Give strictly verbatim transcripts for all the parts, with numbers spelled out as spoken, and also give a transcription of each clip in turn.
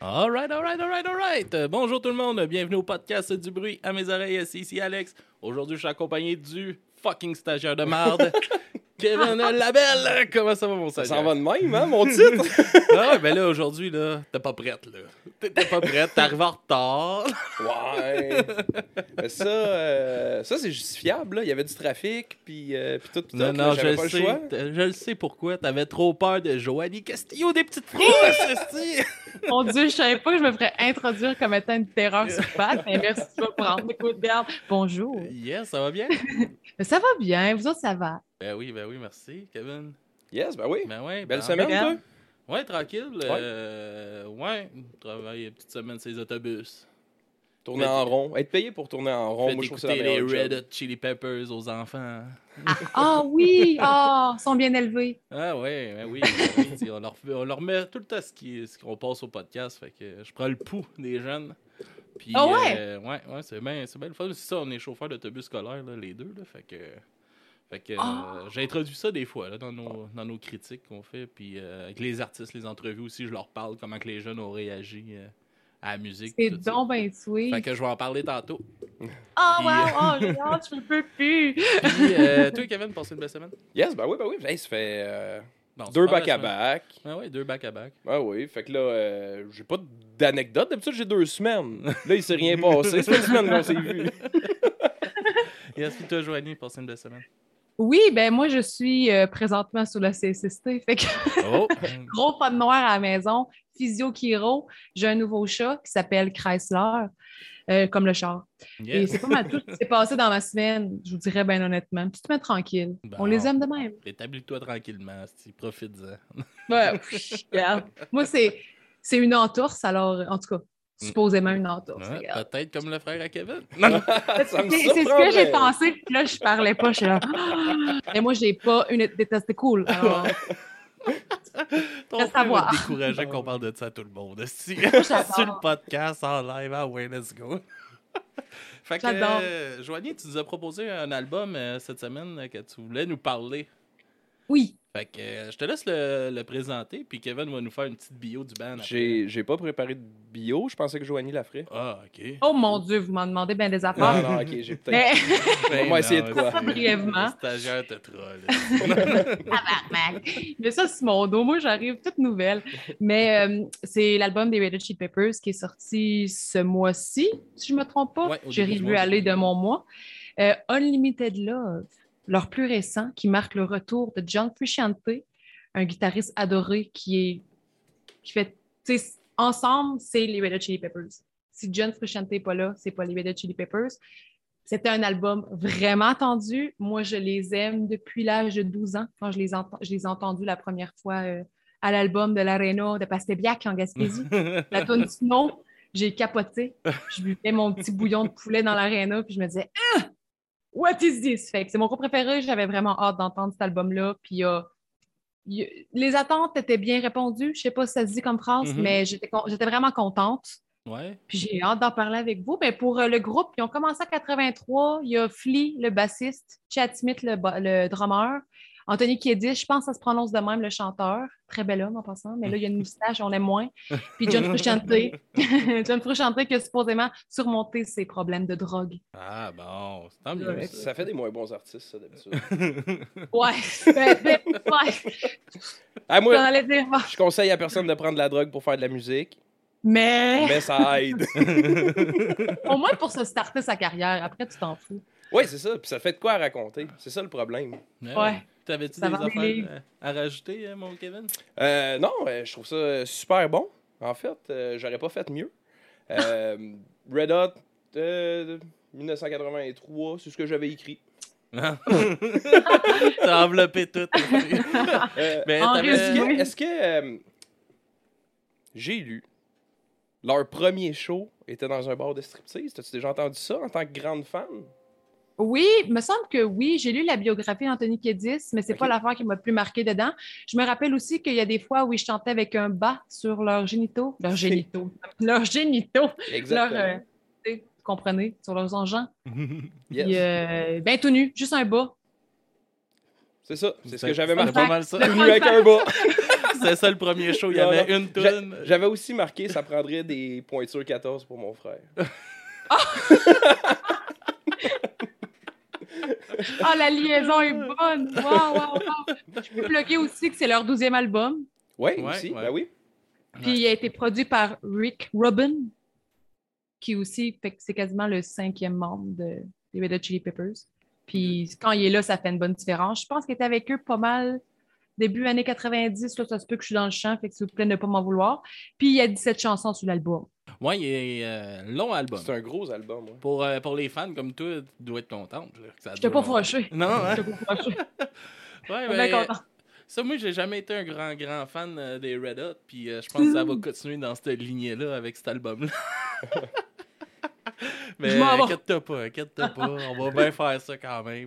Alright, alright, alright, alright. Euh, bonjour tout le monde, bienvenue au podcast du bruit à mes oreilles. C'est ici Alex. Aujourd'hui, je suis accompagné du fucking stagiaire de marde, Kevin Labelle. Comment ça va, mon stagiaire? Ça s'en va de même, hein, mon titre? Ah ouais, ben là, aujourd'hui, là, t'es pas prête, là. T'es pas prête, t'arrives en retard. Ouais. Mais ça, euh, ça c'est justifiable, là. Il y avait du trafic, puis euh, puis tout, tout, Non, tout, non, là, je j'avais le pas le sais. choix. t- Je le sais pourquoi. T'avais trop peur de Joanie Castillo des petites frères, esti. Mon Dieu, je savais pas que je me ferais introduire comme étant une terreur sur pattes, mais merci de me prendre. Écoute, regarde. Bonjour. Yes, ça va bien? Mais ça va bien, vous autres, ça va? Ben oui, ben oui, merci, Kevin. Yes, ben oui. Ben ouais. Belle ben, semaine, regarde. toi? Ouais, tranquille. Euh, ouais, travaille une petite semaine sur les autobus. Tourner Faites- en rond. Être payé pour tourner en rond, Faites moi, je trouve que c'est écouter la les meilleure Red job. Hot Chili Peppers aux enfants. Ah oui! Ah, ils sont bien élevés. Ah ouais, ben oui. ben oui, on, leur, on leur met tout le temps ce qui- ce qu'on passe au podcast. Fait que je prends le pouls des jeunes. Puis, Ah ouais? euh, ouais, ouais, c'est bien, c'est bien le fun. C'est ça, on est chauffeurs d'autobus scolaire, là, les deux. Là, fait que, fait que Ah. euh, j'ai introduit ça des fois là, dans, nos, dans nos critiques qu'on fait. Puis euh, avec les artistes, les entrevues aussi, je leur parle comment que les jeunes ont réagi euh, à la musique. C'est tout ça. donc bien sweet. Fait que je vais en parler tantôt. Ah, Puis, wow! euh, Oh, j'ai hâte, je ne peux plus! Puis, euh, toi, Kevin, passez une belle semaine? Yes, ben oui, ben oui. Hey, ça fait euh, Bon, c'est deux pas la semaine. back-à-back. Ah ouais, deux back-à-back. Ah oui, fait que là, euh, j'ai pas d'anecdote. D'habitude, j'ai deux semaines. Là, il s'est rien passé. C'est une semaine qu'on s'est vu. Yes, puis toi, Joanie, passez une belle semaine. Oui, ben moi, je suis euh, présentement sur la C S S T. Fait que Oh! gros pas de noir à la maison, physio chiro. J'ai un nouveau chat qui s'appelle Chrysler, euh, comme le char. Et Yes. c'est pas mal tout ce qui s'est passé dans ma semaine, je vous dirais bien honnêtement. Une petite semaine tranquille. Bon. On les aime de même. Établis-toi tranquillement, si profite-en. Ouais, pff, regarde. Moi, c'est, c'est une entorse, alors, en tout cas, supposément une entorse. Ouais, regarde. peut-être comme le frère à Kevin. Ça me C'est, c'est ce que surprendrait. j'ai pensé, puis là, je parlais pas, je suis là. Mais moi, j'ai pas une des testicules. Alors, Ton Reste frère à va voir. te décourager qu'on parle de ça à tout le monde. Si. j'adore. Sur le podcast, en live, ah ouais, let's go. Fait que, J'adore. euh, Joanie, tu nous as proposé un album euh, cette semaine euh, que tu voulais nous parler. oui. Fait que euh, je te laisse le, le présenter, puis Kevin va nous faire une petite bio du band. après. J'ai j'ai pas préparé de bio. Je pensais que Joanie la ferait. Ah, ok. Oh mon Dieu, vous m'en demandez bien des affaires. Non, non, ok, j'ai peut-être. Mais, Ben on va essayer de non, quoi. c'est- Brièvement. Le stagiaire te troll. mais ça, c'est mon dos. Moi, j'arrive toute nouvelle. Mais euh, c'est l'album des Red Hot Chili Peppers qui est sorti ce mois-ci, si je me trompe pas. Ouais, au J'ai début du revu mois. aller de mon mois. Euh, Unlimited Love, leur plus récent, qui marque le retour de John Frusciante, un guitariste adoré qui est qui fait, tu sais, ensemble, c'est les Red Hot Chili Peppers. Si John Frusciante n'est pas là, c'est pas les Red Hot Chili Peppers. C'était un album vraiment attendu. Moi, je les aime depuis l'âge de douze ans, quand je les, ent- je les ai entendus la première fois euh, à l'album de l'Arena de Pastebiac en Gaspésie. La tune Snow, j'ai capoté. Je buvais mon petit bouillon de poulet dans l'Arena, puis je me disais « Ah! What is this? » Fait que c'est mon groupe préféré. J'avais vraiment hâte d'entendre cet album-là. Puis euh, y- les attentes étaient bien répondues. Je sais pas si ça se dit comme phrase, Mhm. mais j'étais, con- j'étais vraiment contente. Ouais. Puis j'ai hâte d'en parler avec vous. Mais pour euh, le groupe, ils ont commencé en quatre-vingt-trois. Il y a Flea, le bassiste, Chad Smith, le, ba- le drummer, Anthony Kiedis, je pense que ça se prononce de même, le chanteur. Très bel homme en passant, mais là, il y a une moustache, on l'aime moins. Puis John Frusciante. John Frusciante qui a supposément surmonté ses problèmes de drogue. Ah bon, c'est tant mieux. Ouais. ça. Ça fait des moins bons artistes, ça, d'habitude. Ouais, ben, ben, ouais. Ah, J'en moi, allais dire, ah. je conseille à personne de prendre de la drogue pour faire de la musique, Mais mais ça aide. au moins pour se starter sa carrière, après tu t'en fous. Oui, c'est ça. Puis ça fait de quoi à raconter. C'est ça le problème. Ouais. Ouais. T'avais-tu Ça des vend des affaires livres. euh, à rajouter, euh, mon Kevin? Euh, non, euh, je trouve ça super bon. En fait, euh, j'aurais pas fait mieux. Euh, Red Hot euh, dix-neuf cent quatre-vingt-trois, c'est ce que j'avais écrit. Ah. T'as enveloppé tout. Euh, Mais En t'avais- Est-ce que, résumé. est-ce que euh, j'ai lu leur premier show était dans un bar de striptease? T'as-tu déjà entendu ça en tant que grande fan? Oui, il me semble que oui. J'ai lu la biographie d'Anthony Kiedis, mais c'est Ok. pas l'affaire qui m'a le plus marqué dedans. Je me rappelle aussi qu'il y a des fois où ils chantaient avec un bas sur leurs génitaux. Leurs génitaux. Leurs génitaux. Exactement. Leurs, euh, tu sais, vous comprenez, sur leurs engins. Yes. Puis, euh, ben tout nu, juste un bas. C'est ça, c'est ce C'est- que j'avais c'est marqué. pas mal ça. Tout nu avec un bas. c'était ça le premier show. Il y Non, avait non. une toune. J'a- J'avais aussi marqué, ça prendrait des pointures quatorze pour mon frère. Ah, la liaison est bonne! Wow, wow, wow! Je peux plugger aussi que c'est leur douzième album. Ouais, Ouais, aussi, ouais. ben oui. Puis il a été produit par Rick Rubin, qui aussi, fait que c'est quasiment le cinquième membre de, des Red Hot Chili Peppers. Puis quand il est là, ça fait une bonne différence. Je pense qu'il était avec eux pas mal début années quatre-vingt-dix. Là, ça se peut que je suis dans le champ, fait que s'il vous plaît, ne pas m'en vouloir. Puis il y a dix-sept chansons sur l'album. Ouais, il est euh, long album. C'est un gros album, ouais. Pour, euh, pour les fans comme toi, tu dois être contente. là, que ça Je dure pas longtemps. fâché. Non, hein? Je pas fâché. Ouais, Je suis mais, bien content. ça, moi, j'ai jamais été un grand, grand fan euh, des Red Hot, puis euh, je pense que ça va continuer dans cette lignée-là avec cet album-là. Mais Je m'en vais. inquiète-toi pas, inquiète-toi pas, on va bien faire ça quand même.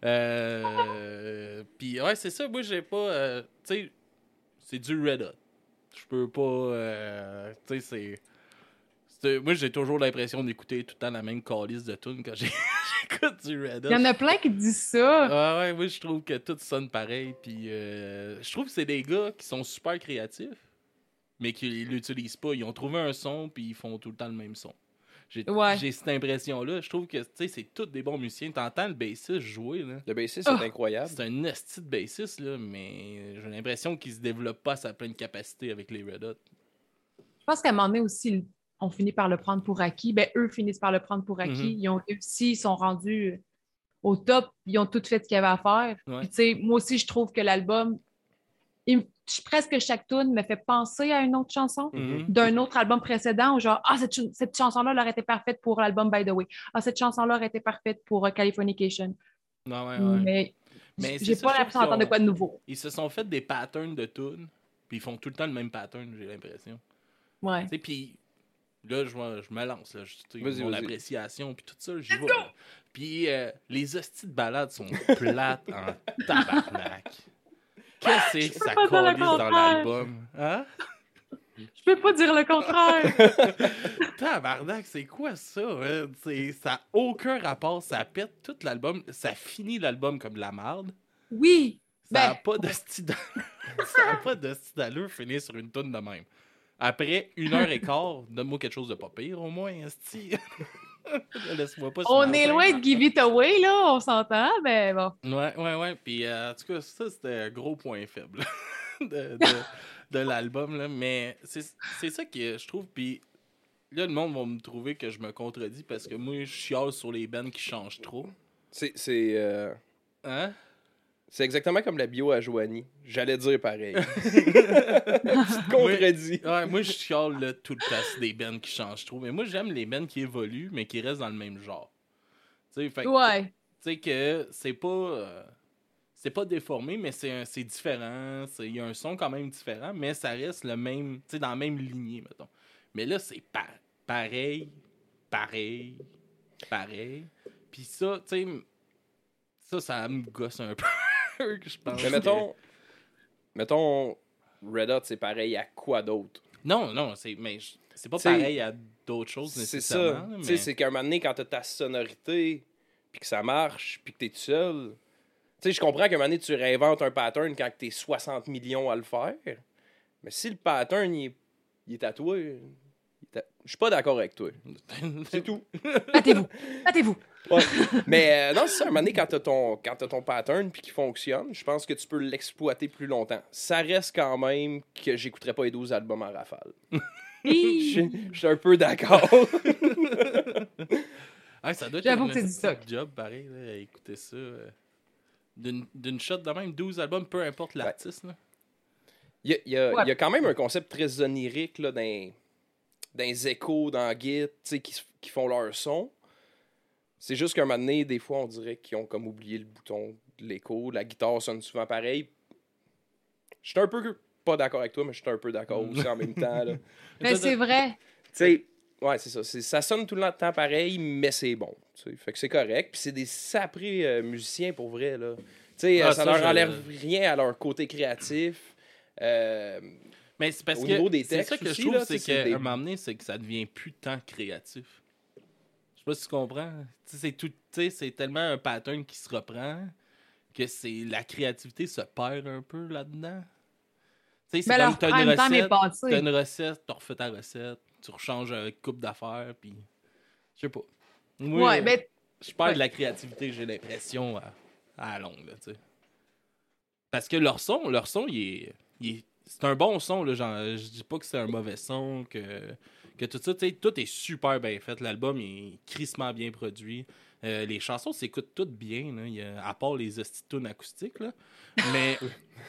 Euh, puis ouais, c'est ça, moi, j'ai pas... euh, tu sais, c'est du Red Hot. Je peux pas... euh, tu sais, c'est... c'est- Moi, j'ai toujours l'impression d'écouter tout le temps la même calice de tunes quand j'ai- j'écoute du Red Hot. Il y en a plein qui disent ça. Ah ouais, moi je trouve que tout sonne pareil. Puis euh, je trouve que c'est des gars qui sont super créatifs, mais qui l'utilisent pas. Ils ont trouvé un son, puis ils font tout le temps le même son. J'ai Ouais. j'ai cette impression-là. Je trouve que tu sais, c'est tous des bons musiciens. T'entends le bassiste jouer, là. Le bassiste, Oh. c'est incroyable. C'est un esti de bassiste, là, mais j'ai l'impression qu'il se développe pas à sa pleine capacité avec les Red Hot. Je pense qu'à un moment donné aussi, on finit par le prendre pour acquis. Ben, eux finissent par le prendre pour acquis. Mhm. Ils ont réussi, ils sont rendus au top, ils ont tout fait ce qu'il y avait à faire. Ouais. Puis, tu sais, moi aussi, je trouve que l'album, il- presque chaque tune me fait penser à une autre chanson Mhm. d'un autre album précédent, où genre, ah, cette, ch- cette chanson-là elle aurait été parfaite pour l'album By the Way. Ah, cette chanson-là aurait été parfaite pour euh, Californication. Non, ouais, ouais. Mais, Mais c'est j'ai ça, pas je trouve l'impression d'entendre de qu'ils quoi de nouveau. Ils se sont fait des patterns de tunes, puis ils font tout le temps le même pattern, j'ai l'impression. Ouais. Tu sais, puis là, je, me- je me lance, là. Je- tu sais, Vas-y, mon vas-y. appréciation, puis tout ça, j'y vais. là. Puis euh, les hosties de balades sont plates en tabarnak. Qu'est-ce que ça peux pas dire le calisse dans contraire. l'album? Hein? Je peux pas dire le contraire. Tabarnak, c'est quoi ça? Hein? C'est- Ça n'a aucun rapport, ça pète tout l'album, ça finit l'album comme de la merde. Oui. Ça n'a Ben, pas de style Ça n'a pas de style d'allure finir sur une toune de même. Après une heure et quart, donne-moi quelque chose de pas pire au moins, esti. Laisse-moi pas sur on ma est scène. loin de Give It Away, là, on s'entend, mais bon. Ouais, ouais, ouais. Puis euh, en tout cas, ça, c'était un gros point faible de, de, de l'album, là. Mais c'est c'est ça que je trouve. Puis là, le monde va me trouver que je me contredis parce que moi, je chiale sur les bands qui changent trop. C'est c'est, euh, Hein? c'est exactement comme la bio à Joanie. J'allais dire pareil. Tu te contredis. Ouais, moi, je chiale là, tout le temps sur des bands qui changent trop. Mais moi, j'aime les bands qui évoluent, mais qui restent dans le même genre. Tu sais, fait que- Ouais. tu sais que c'est pas euh, c'est pas déformé, mais c'est un- c'est différent. c'est- Il y a un son quand même différent, mais ça reste le même, tu sais, dans la même lignée, mettons. Mais là, c'est pa- pareil, pareil, pareil. Puis ça, tu sais, ça, ça me gosse un peu, je pense. Mais mettons, mettons, Red Hot, c'est pareil à quoi d'autre? Non, non, c'est mais je- c'est pas T'sais, pareil à d'autres choses C'est nécessairement. ça. là, Tu sais, mais- c'est qu'à un moment donné, quand t'as ta sonorité, puis que ça marche, puis que t'es tout seul... Tu sais, je comprends qu'à un moment donné, tu réinventes un pattern quand t'es soixante millions à le faire. Mais si le pattern, il est, il est à toi... il est à- Je suis pas d'accord avec toi. C'est tout. Battez-vous. Battez-vous. Ouais. Mais euh, non, c'est ça, à un moment donné, quand t'as ton, quand t'as ton pattern puis qu'il fonctionne, je pense que tu peux l'exploiter plus longtemps. Ça reste quand même que j'écouterais pas les douze albums en rafale. Je je suis un peu d'accord. Ah, ça doit être J'avoue un que c'est du esti stock. de job, pareil, là, à écouter ça. euh, D'une d'une shot de même, douze albums, peu importe l'artiste. là. Il y a, il y a- Ouais. il y a quand même un concept très onirique là, dans, dans les échos, dans Git, tu sais, qui, qui font leur son. C'est juste qu'à un moment donné, des fois, on dirait qu'ils ont comme oublié le bouton de l'écho. La guitare sonne souvent pareil. Je suis un peu pas d'accord avec toi, mais je suis un peu d'accord aussi en même temps. Là. Tu Mais c'est vrai. sais, ouais, c'est ça. C'est- ça sonne tout le temps pareil, mais c'est bon. Tu sais. Fait que c'est correct. Puis c'est des saprés euh, musiciens pour vrai. Là. Tu sais, Ah, euh, ça, ça, leur je- enlève rien à leur côté créatif. Euh, Mais c'est parce Au que niveau des c'est textes ça que aussi, je trouve, là, c'est tu sais, qu'à c'est des- un moment donné, c'est que ça devient plus tant créatif. Je sais pas si tu comprends. Tu sais, c'est tout, tu sais, c'est tellement un pattern qui se reprend que c'est la créativité se perd un peu là-dedans. Tu sais, c'est Mais comme leur t'as une prime time est recette, passé. t'as une recette, tu refais ta recette, tu rechanges une coupe d'affaires, puis je sais pas. Moi, Ouais, mais je perds ouais. de la créativité, j'ai l'impression, à, à la longue, là, tu sais. Parce que leur son, leur son, il est, il est- c'est un bon son, là, genre, je dis pas que c'est un mauvais son, que, que tout ça, tu sais, tout est super bien fait. L'album est crissement bien produit. Euh, les chansons s'écoutent toutes bien, là, il y a- à part les hosties de tunes acoustiques, là. Mais,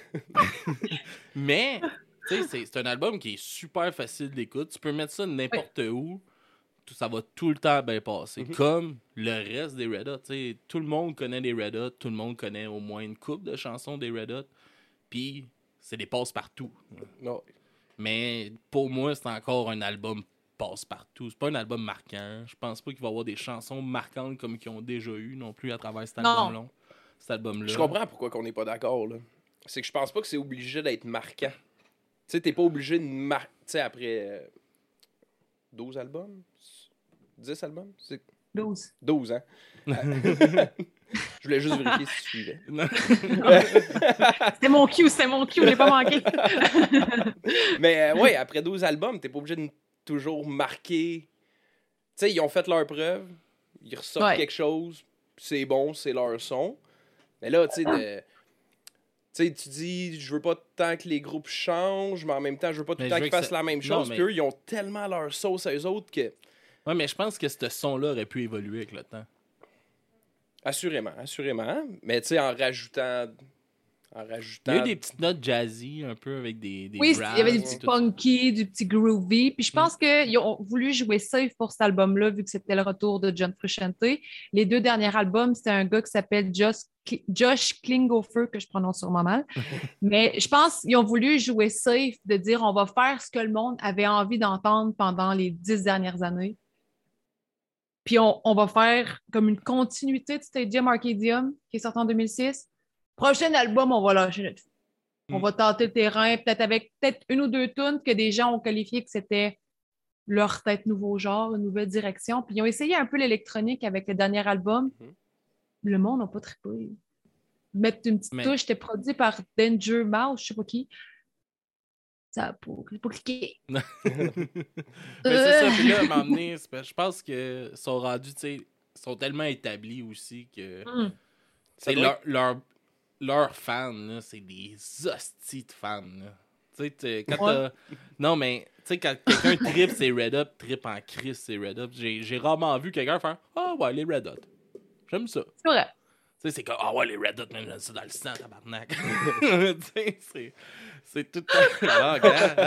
mais tu sais, c'est, c'est un album qui est super facile d'écoute. Tu peux mettre ça n'importe où, tout, ça va tout le temps bien passer. Mhm. Comme le reste des Red Hot, tu sais, tout le monde connaît les Red Hot, tout le monde connaît au moins une couple de chansons des Red Hot, puis c'est des passe-partout. Non. Mais pour moi, c'est encore un album passe-partout. C'est pas un album marquant. Je pense pas qu'il va y avoir des chansons marquantes comme qu'ils ont déjà eu non plus à travers cet Non. album-là. Cet album-là. Je comprends pourquoi on n'est pas d'accord, là. C'est que je pense pas que c'est obligé d'être marquant. Tu sais, t'es pas obligé de marquer. Tu sais, après euh, douze albums? dix albums? C'est douze. douze, hein? Je voulais juste vérifier si tu suivais. Non. C'était mon cue, c'était mon cue, j'ai pas manqué. Mais euh, ouais, après douze albums, t'es pas obligé de toujours marquer. Tu sais, ils ont fait leur preuve, ils ressortent Ouais. quelque chose, c'est bon, c'est leur son. Mais là, tu sais, de... Tu sais, tu dis, je veux pas tant que les groupes changent, mais en même temps, je veux pas tout Mais le temps je veux qu'ils que fassent ça- la même Non, chose. mais- Puis eux, ils ont tellement leur sauce à eux autres que... Ouais, mais je pense que ce son-là aurait pu évoluer avec le temps. Assurément, assurément. Mais tu sais, en rajoutant... En rajoutant... Il y a eu des petites notes jazzy, un peu, avec des, des Oui, il y avait des growls, petits tout ça. funky, du petit groovy. Puis je pense Mm. qu'ils ont voulu jouer safe pour cet album-là, vu que c'était le retour de John Frusciante. Les deux derniers albums, c'était un gars qui s'appelle Josh, Josh Klinghoffer, que je prononce sûrement mal. Mais je pense qu'ils ont voulu jouer safe, de dire on va faire ce que le monde avait envie d'entendre pendant les dix dernières années. Puis on, on va faire comme une continuité de Stadium Arcadium, qui est sorti en deux mille six. Prochain album, on va lâcher notre fou. On Mm. va tenter le terrain, peut-être avec peut-être une ou deux tunes que des gens ont qualifié que c'était leur tête nouveau genre, une nouvelle direction. Puis ils ont essayé un peu l'électronique avec le dernier album. Mhm. Le monde n'a pas trippé. Mettre une petite Mais- touche, c'était produit par Danger Mouse, je sais pas qui. Ça n'a pas, pas cliqué. Mais c'est ça, puis là, à un moment donné, c'est parce- je pense que sont rendus, tu sais, sont tellement établis aussi que Hum. Ça c'est doit leur, leur, leurs fans, là, c'est des hosties de fans. Là. Tu sais, t'es- quand Ouais. t'as- Non, mais tu sais, quand quelqu'un tripe ses Red Hot, tripe en Chris ses Red Hot, j'ai j'ai rarement vu quelqu'un faire « Ah ouais, les Red Hot. J'aime ça. » C'est vrai. Tu sais, c'est comme « Ah ouais, les Red Hot, même, j'aime ça dans le sang, tabarnak. » Tu sais, c'est... C'est tout le temps... Ah, regarde,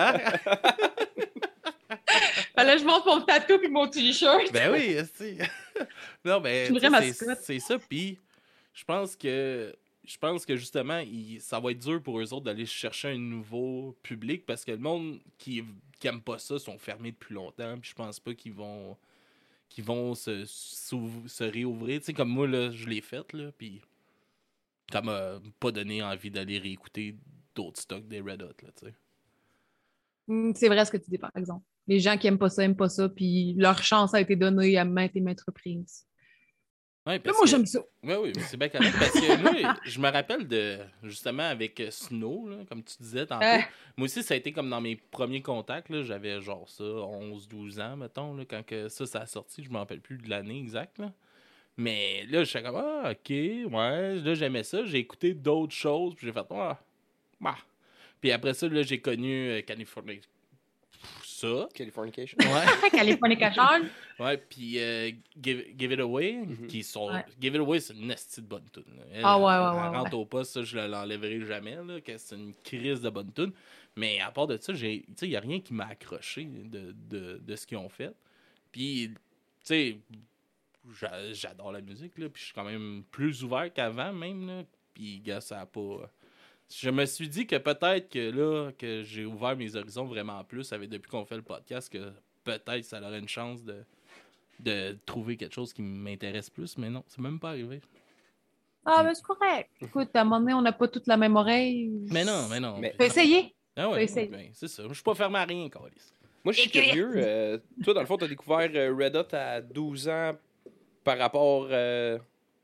hein? Fallait que je montre mon tatou puis mon t-shirt. Ben oui, c'est... Non, mais C'est une tu sais, vraie c'est mascotte. c'est ça, puis je pense que... Je pense que justement, il- ça va être dur pour eux autres d'aller chercher un nouveau public parce que le monde qui, qui aime pas ça sont fermés depuis longtemps. Puis je pense pas qu'ils vont qu'ils vont se, s'ouv- se réouvrir. Tu sais, comme moi, là, je l'ai fait, là, puis ça m'a pas donné envie d'aller réécouter d'autres stocks des Red Hot, là, tu sais. Hum, C'est vrai ce que tu dis, par exemple. Les gens qui aiment pas ça, aiment pas ça, puis leur chance a été donnée à maintes et maintes reprises. Ouais, Mais parce moi, que- j'aime ça. Oui, oui, mais c'est bien correct. Parce que moi, je me rappelle de, justement, avec euh, Snow, là, comme tu disais tantôt. Ah. Moi aussi, ça a été comme dans mes premiers contacts. Là, j'avais genre ça, onze douze ans, mettons, là, quand que ça, ça a sorti. Je me rappelle plus de l'année exacte. Là. Mais là, je suis comme, ah, ok, ouais. Là, j'aimais ça. J'ai écouté d'autres choses. Puis j'ai fait, ah, bah. Puis après ça, là, j'ai connu euh, Californie. Ça. Californication. Ouais. Californication. Ouais, puis euh, Give, Give It Away, Mhm. qui sont... Ouais. Give It Away, c'est une esti de bonne tune. là. Elle, Ah ouais, ouais, elle ouais, rentre au poste, ça, je l'enlèverai jamais, là, que c'est une crise de bonne tune. Mais à part de ça, il n'y a rien qui m'a accroché de, de, de ce qu'ils ont fait. Puis, tu sais, j'a- j'adore la musique, là, puis je suis quand même plus ouvert qu'avant, même, là. Puis, gars, ça a pas... Je me suis dit que peut-être que là, que j'ai ouvert mes horizons vraiment plus avec, depuis qu'on fait le podcast, que peut-être ça aurait une chance de, de trouver quelque chose qui m'intéresse plus, mais non, c'est même pas arrivé. Ah, ben c'est correct. Écoute, à un moment donné, on n'a pas toute la même oreille. Mais non, mais non. Mais- Tu peux essayer. Ah ouais, Faut essayer. ben, c'est ça. Je suis pas fermé à rien, Carlis. Moi, je suis Écris. curieux. euh, toi, dans le fond, tu as découvert euh, Red Hot à douze ans par rapport. euh,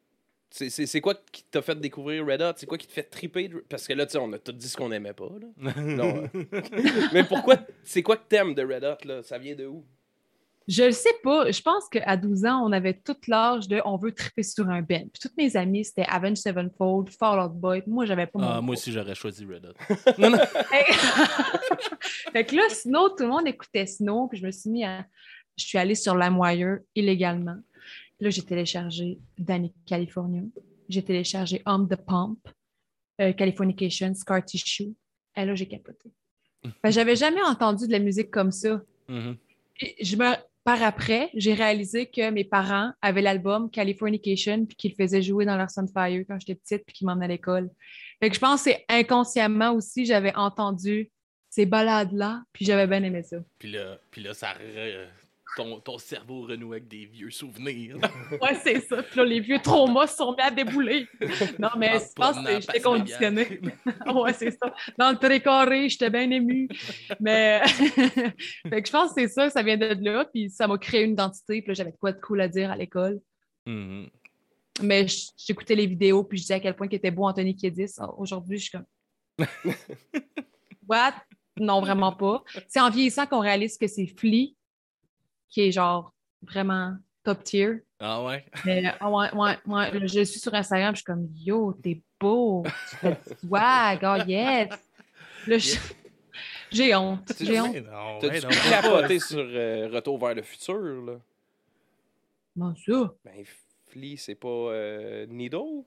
C'est, c'est, c'est quoi qui t'a fait découvrir Red Hot? C'est quoi qui te fait triper? Parce que là, tu sais, on a tout dit ce qu'on aimait pas. Là. Non. euh. Mais pourquoi? C'est quoi que t'aimes de Red Hot? Là? Ça vient de où? Je le sais pas. Je pense qu'à douze ans, on avait tout l'âge de on veut triper sur un band. Puis toutes mes amies, c'était Avenged Sevenfold, Fall Out Boy. Moi, j'avais pas mon. Ah, moi aussi, j'aurais choisi Red Hot. non, non. Fait que là, Snow, tout le monde écoutait Snow. Puis je me suis mis à. Je suis allée sur LimeWire illégalement. Là, j'ai téléchargé Danny California. J'ai téléchargé Hum the Pump, euh, Californication, Scar Tissue. Et là, j'ai capoté. Fait que j'avais jamais entendu de la musique comme ça. Mm-hmm. Et je me. Par après, j'ai réalisé que mes parents avaient l'album Californication puis qu'ils le faisaient jouer dans leur Sunfire quand j'étais petite puis qu'ils m'emmenaient à l'école. Fait que je pense que c'est inconsciemment aussi, j'avais entendu ces balades-là puis j'avais bien aimé ça. Puis là, puis là ça re... ton, ton cerveau renoue avec des vieux souvenirs. Ouais, c'est ça. Puis là, les vieux traumas se sont mis à débouler. Non, mais En je pense promenant que j'étais Pascal conditionnée. Ouais, c'est ça. Dans le précaré, j'étais bien émue. Mais fait que je pense que c'est ça, ça vient de là. Puis ça m'a créé une identité. Puis là, j'avais de quoi de cool à dire à l'école. Mm-hmm. Mais j'écoutais les vidéos, puis je disais à quel point il était beau Anthony Kiedis. Aujourd'hui, je suis comme... What? Non, vraiment pas. C'est en vieillissant qu'on réalise que c'est Flea, qui est genre vraiment top tier. Ah ouais? Mais ah ouais, ouais, ouais. Je suis sur Instagram, je suis comme, yo, t'es beau, tu fais du swag, oh yes. Là, je... j'ai honte, j'ai honte. Non, T'as-tu ouais, non, capoté sur euh, Retour vers le futur, là? Comment ça? Ben, Flea, c'est pas euh, Needle?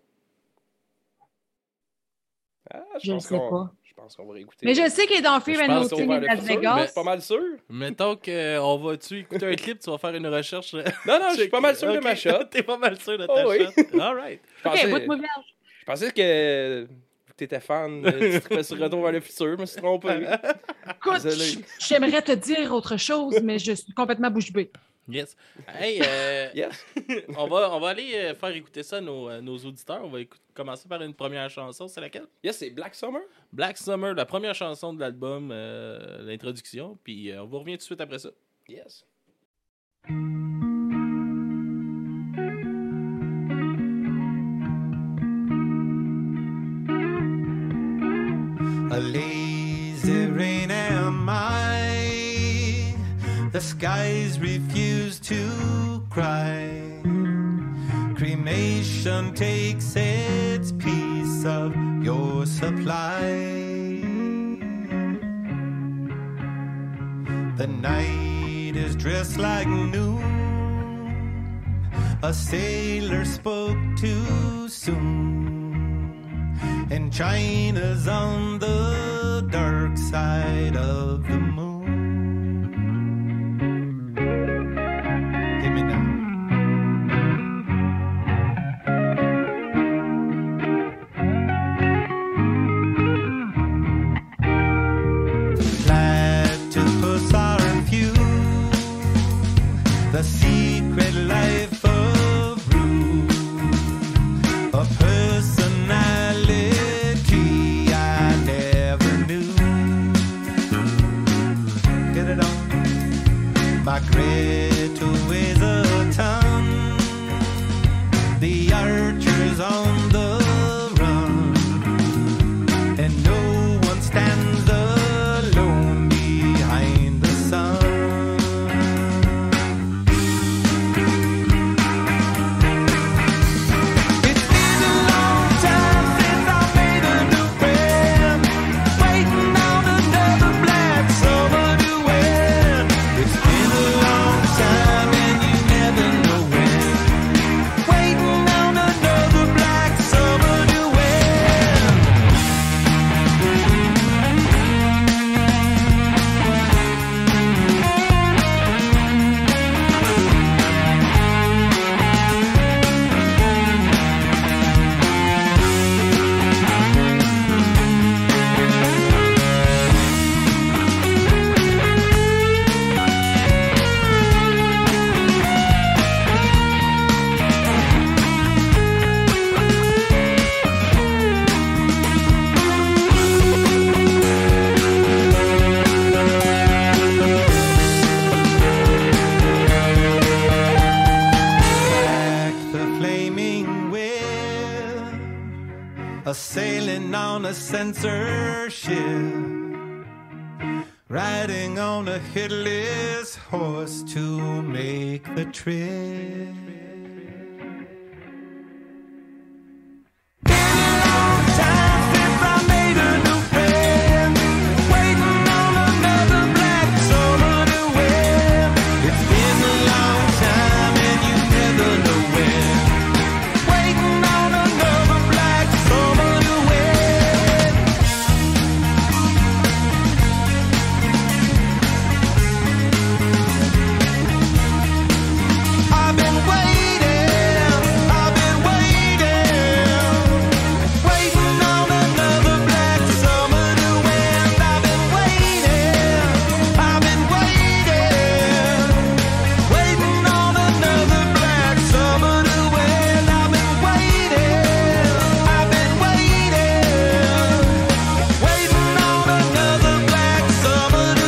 Ah, je, Je pense le sais qu'on... pas. Je pense qu'on va réécouter. Mais je sais qu'il est dans Fear Je and pense Loathing Retour in vers Las le futur, mais Vegas. c'est pas mal sûr. Mettons qu'on va-tu écouter un clip, tu vas faire une recherche. Non, non, je suis pas mal sûr de Ok. ma shot. T'es pas mal sûr de ta Oh oui. shot. All right. Je OK, pensais, boute-moi vierge. je pensais que t'étais fan, euh, tu trippais sur Retour vers le futur, je me suis trompé. Écoute, Désolé. j'aimerais te dire autre chose, mais je suis complètement bouche bée. Yes. Hey, euh, Yes. on, va, on va aller euh, faire écouter ça à nos, à nos auditeurs. On va écouter, commencer par une première chanson. C'est laquelle? Yes, c'est Black Summer. Black Summer, la première chanson de l'album, euh, l'introduction. Puis euh, on vous revient tout de suite après ça. Yes. A lazy rain am I, the skies refuse to cry. Cremation takes its piece of your supply. The night is dressed like noon. A sailor spoke too soon. And China's on the dark side of the moon. Hit me now. Platypus are few. The secret life of Rue. A personality Margaret weighs a ton. The archer's on the run, and no one stands alone behind the sun. It's been a long time since I made a new friend, waiting on another black summer to end. It's been a long time was censorship. Riding on a headless horse to make the trip. Been a long time since I made a new friend, waiting on another black summer to win. It's been a long time and you never know when, waiting on another black summer to win. I've been waiting, I've been waiting, waiting on another black summer to end. I've been waiting, I've been waiting, waiting on another black summer to end. I've been waiting, I've been waiting, waiting on another black summer to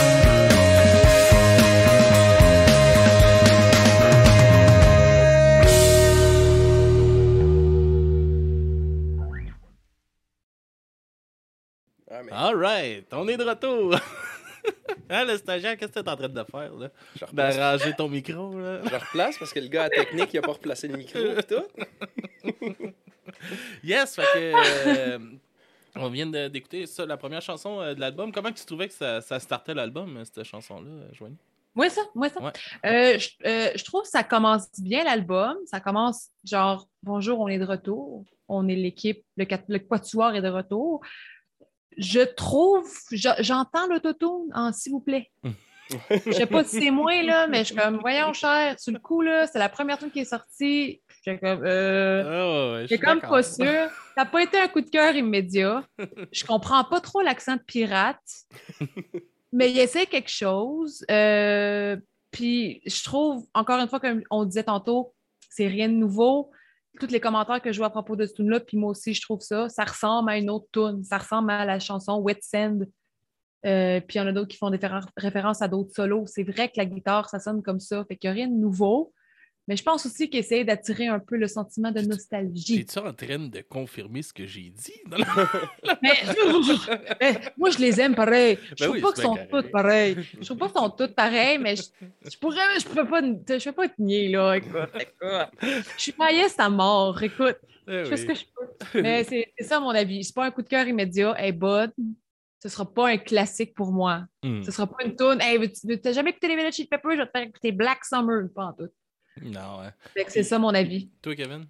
Ah, mais All right, on est de retour. Hein, le stagiaire, qu'est-ce que t'es en train de faire, là? je replace, D'arranger ton micro, là. je replace parce que le gars à technique, il a pas replacé le micro et tout. Yes, fait que... euh, on vient de- d'écouter ça, la première chanson euh, de l'album. Comment que tu trouvais que ça, ça startait l'album, euh, cette chanson-là, euh, Joanie? Moi, ça, moi, ça. Ouais. Euh, je, euh, je trouve que ça commence bien l'album. Ça commence genre, bonjour, on est de retour. On est l'équipe, le, quat- le quatuor est de retour. Je trouve, je- j'entends l'autotune en s'il vous plaît. Je sais pas si c'est moi, là, mais je suis comme, voyons, cher, sur le coup, là, c'est la première tune qui est sortie. J'étais comme, euh. Ah ouais, je J'ai suis comme d'accord. pas sûr. Ça n'a pas été un coup de cœur immédiat. Je comprends pas trop l'accent de pirate, mais il essaie quelque chose. Euh, Puis je trouve, encore une fois, comme on disait tantôt, c'est rien de nouveau. Tous les commentaires que je vois à propos de ce tune-là, puis moi aussi, je trouve ça, ça ressemble à une autre tune. Ça ressemble à la chanson Wet Sand. Euh, puis il y en a d'autres qui font des fér- références à d'autres solos. C'est vrai que la guitare, ça sonne comme ça. Fait qu'il n'y a rien de nouveau. Mais je pense aussi qu'il essaie d'attirer un peu le sentiment de nostalgie. Es-tu en train de confirmer ce que j'ai dit? Non, Mais, mais moi, je les aime pareil. Je Ben trouve oui, pas c'est qu'ils sont bien correct. toutes pareilles. Je trouve pas qu'ils sont toutes pareilles, mais je, je pourrais, je peux pas, je peux pas te nier, là. Écoute, écoute. Je suis maillesse à mort. Écoute, Eh je fais oui. ce que je peux. Mais c'est c'est ça, mon avis. C'est pas un coup de cœur immédiat. Elle est bonne. Ce sera pas un classique pour moi. Hmm. Ce sera pas une tune. Hey, veux-tu- t'as jamais écouté les Red Hot Chili Peppers? Je vais te faire écouter Black Summer. Pas en tout. Non, ouais. Fait que c'est ça, mon avis. Toi, Kevin?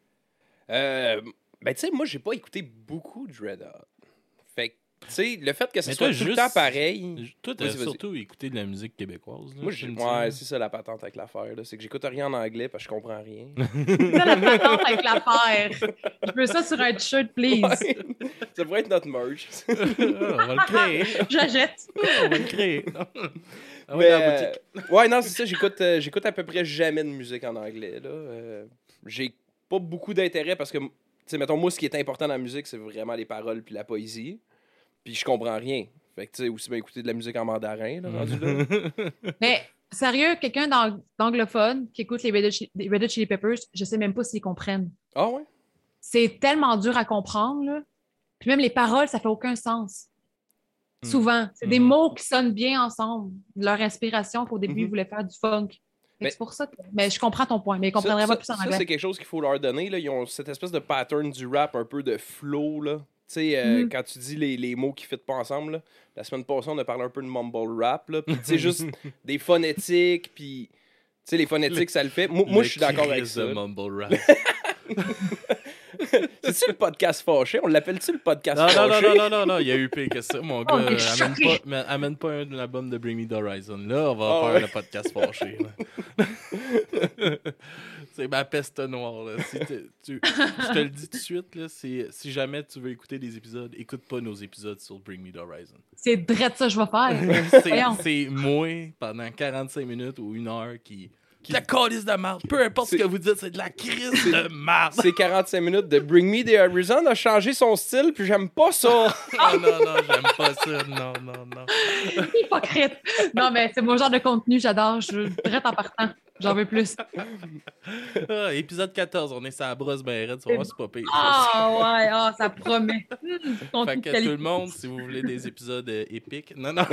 Euh, ben, tu sais, moi, j'ai pas écouté beaucoup de Red Hot. Fait que, tu sais, le fait que ce Mais soit toi, tout le juste- temps pareil. Toi, t'as Vas-y, vas-y. surtout écouté de la musique québécoise. Là, Moi, tu j'ai- me dis. ouais, c'est ça la patente avec l'affaire. là. C'est que j'écoute rien en anglais parce que je comprends rien. C'est ça la patente avec l'affaire. Je veux ça sur un t-shirt, please. Ouais. Ça pourrait être notre merch. Ah, on va le créer. J'achète. On va le créer. Ah ouais, Mais, dans la euh, boutique. ouais, non, c'est ça. J'écoute, euh, j'écoute à peu près jamais de musique en anglais. Là. Euh, j'ai pas beaucoup d'intérêt parce que, tu sais, mettons, moi, ce qui est important dans la musique, c'est vraiment les paroles puis la poésie. Puis je comprends rien. Fait que, tu sais, aussi bien écouter de la musique en mandarin, là, rendu là. Mais sérieux, quelqu'un d'ang- d'anglophone qui écoute les Red Hot Chi- les Red Hot Chili Peppers, je sais même pas s'ils comprennent. Ah ouais? C'est tellement dur à comprendre, là. Puis même les paroles, ça fait aucun sens. Mm. Souvent. C'est des Mm. mots qui sonnent bien ensemble. Leur inspiration, qu'au début, ils Mhm. voulaient faire du funk. Fait que Mais- C'est pour ça que... Mais je comprends ton point, mais ils Ça, comprendraient ça- pas plus en ça, anglais. c'est quelque chose qu'il faut leur donner. Là. Ils ont cette espèce de pattern du rap, un peu de flow. Là. Tu sais, euh, Mhm. quand tu dis les, les mots qui ne fitent pas ensemble, là, la semaine passée, on a parlé un peu de mumble rap. Là, puis tu sais, juste des phonétiques, puis tu sais, les phonétiques, ça le fait. Moi, moi, Le je suis d'accord avec crise ça. de mumble rap. C'est-tu le podcast fâché? On l'appelle-tu le podcast Non, non, non, fâché? non, non, non, non, il y a eu pire que ça, mon gars. On est Euh, amène, choqués. pas, mais amène pas un album de Bring Me the Horizon. Là, on va Ah faire ouais. le podcast fâché. là. C'est ma peste noire. Là. Si t'es- tu- je te le dis tout de suite, là, si, si jamais tu veux écouter des épisodes, écoute pas nos épisodes sur Bring Me the Horizon. C'est drette ça que je vais faire. C'est, Voyons. c'est moi, pendant quarante-cinq minutes ou une heure, qui... qui la calisse de marde. Peu importe ce C'est- que vous dites, c'est de la crise de marde. C'est quarante-cinq minutes de Bring Me the Horizon a changé son style, puis j'aime pas ça. Non, non, non, j'aime pas ça. Non, non, non. Hypocrite. Non, mais c'est mon genre de contenu, j'adore. Je drette en partant. J'en veux plus. Ah, épisode quatorze, on est sur la brosse ben raide, tu vas voir, c'est pas pire. Ah ouais, ah, ça promet. Hum, Fait contenu de que tout qualité. le monde, si vous voulez des épisodes euh, épiques. Non, non.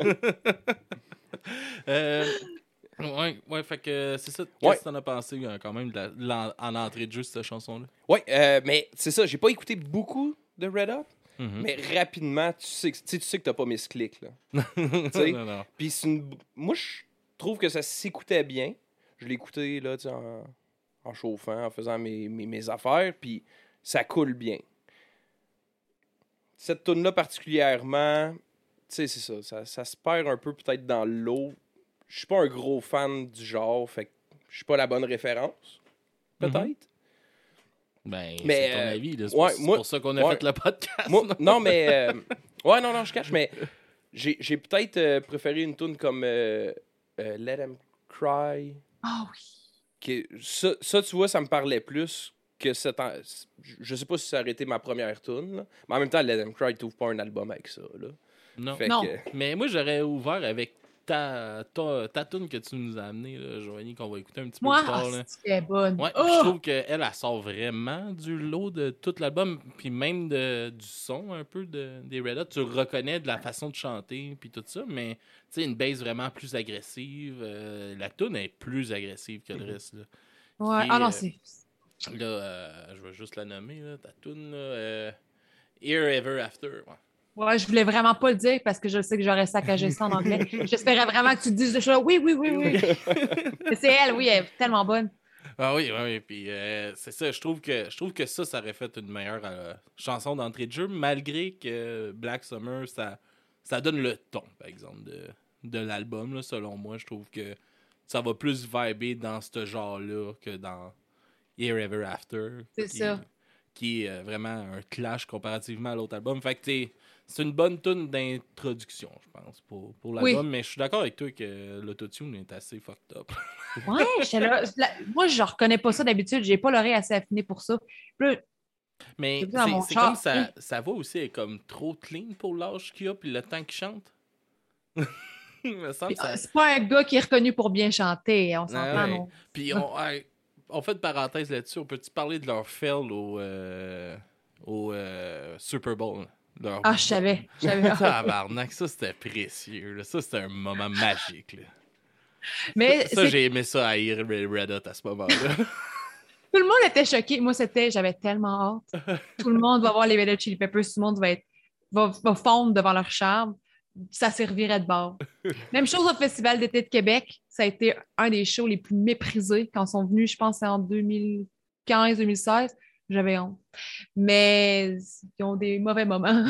euh, ouais, ouais, fait que c'est ça. Qu'est-ce Ouais. que t'en as pensé euh, quand même de la- de l'en- en entrée de jeu, cette chanson-là? Ouais, euh, mais c'est ça, j'ai pas écouté beaucoup de Red Hot, Mhm. mais rapidement, tu sais, que- tu sais, tu sais que t'as pas mis ce clic, là. sais. non, non. Puis c'est une... moi, je trouve que ça s'écoutait bien. Je l'ai écouté, là, tu sais, en... en chauffant, en faisant mes, mes, mes affaires, puis ça coule bien. Cette tune-là particulièrement, tu sais, c'est ça, ça, ça se perd un peu peut-être dans l'eau. Je suis pas un gros fan du genre, fait que je suis pas la bonne référence, peut-être. Mhm. Ben, Mais, c'est ton euh, avis, là. C'est ouais, pour, moi- pour ça qu'on a ouais. fait le podcast. Moi, non, mais. euh, ouais, non, non, je cache, mais j'ai j'ai peut-être euh, préféré une tune comme euh, euh, Let Them Cry. Ah oui. Qui, ça, ça, tu vois, ça me parlait plus que cette. en- Je je sais pas si ça aurait été ma première tune, là, mais en même temps, Let Them Cry, t'ouvres pas un album avec ça. Là. Non. Fait Non. que- Mais moi, j'aurais ouvert avec ta, ta, ta tune que tu nous as amenée, là, Joanie, qu'on va écouter un petit peu Moi, plus tard. ah, là. c'est bonne. Ouais, Oh! je trouve qu'elle, elle sort vraiment du lot de tout l'album, puis même de, du son un peu de, des Red Hot. Tu reconnais de la façon de chanter, puis tout ça, mais tu sais, une bass vraiment plus agressive. euh, la tune est plus agressive que le reste. Là, Ouais. Puis, Ah non, euh, c'est. là euh, je vais juste la nommer, là, ta tune, là, euh, Here Ever After. Ouais. Ouais, je voulais vraiment pas le dire parce que je sais que j'aurais saccagé ça en anglais. J'espérais vraiment que tu te dises de choses. Oui, oui, oui, oui. Mais c'est elle, oui, elle est tellement bonne. Ah oui, oui, oui. Puis euh, c'est ça, je trouve que je trouve que ça, ça aurait fait une meilleure euh, chanson d'entrée de jeu, malgré que Black Summer, ça, ça donne le ton, par exemple, de, de l'album, là, selon moi. Je trouve que ça va plus vibrer dans ce genre-là que dans Here Ever After. C'est qui- ça. Qui est euh, vraiment un clash comparativement à l'autre album. Fait que t'es- c'est une bonne tune d'introduction, je pense, pour, pour l'album. Mais je suis d'accord avec toi que l'autotune est assez fucked up. Ouais, j'étais là. la- Moi, je reconnais pas ça d'habitude. J'ai pas l'oreille assez affinée pour ça. Puis là, Mais J'ai vu dans mon c'est c'est char. comme ça, ça va aussi être comme trop clean pour l'âge qu'il a puis le temps qu'il chante. Il me semble que ça... c'est pas un gars qui est reconnu pour bien chanter. On s'entend, Ah ouais. non? Puis on, hey, on fait une parenthèse là-dessus. On peut-tu parler de leur fail au, euh, au euh, Super Bowl? Leur... Ah, je savais. Je savais. Tabarnak, ça c'était précieux. Là. Ça c'était un moment magique. Là. Mais Ça, c'est- j'ai aimé ça haïr Red Hot à ce moment-là. tout le monde était choqué. Moi, c'était, j'avais tellement hâte. Tout le monde va voir les Red Hot Chili Peppers. Tout le monde va, être, va, va fondre devant leur charme. Ça servirait de bord. Même chose au Festival d'été de Québec. Ça a été un des shows les plus méprisés quand ils sont venus, je pense, c'est en deux mille quinze deux mille seize. J'avais honte. Mais ils ont des mauvais moments.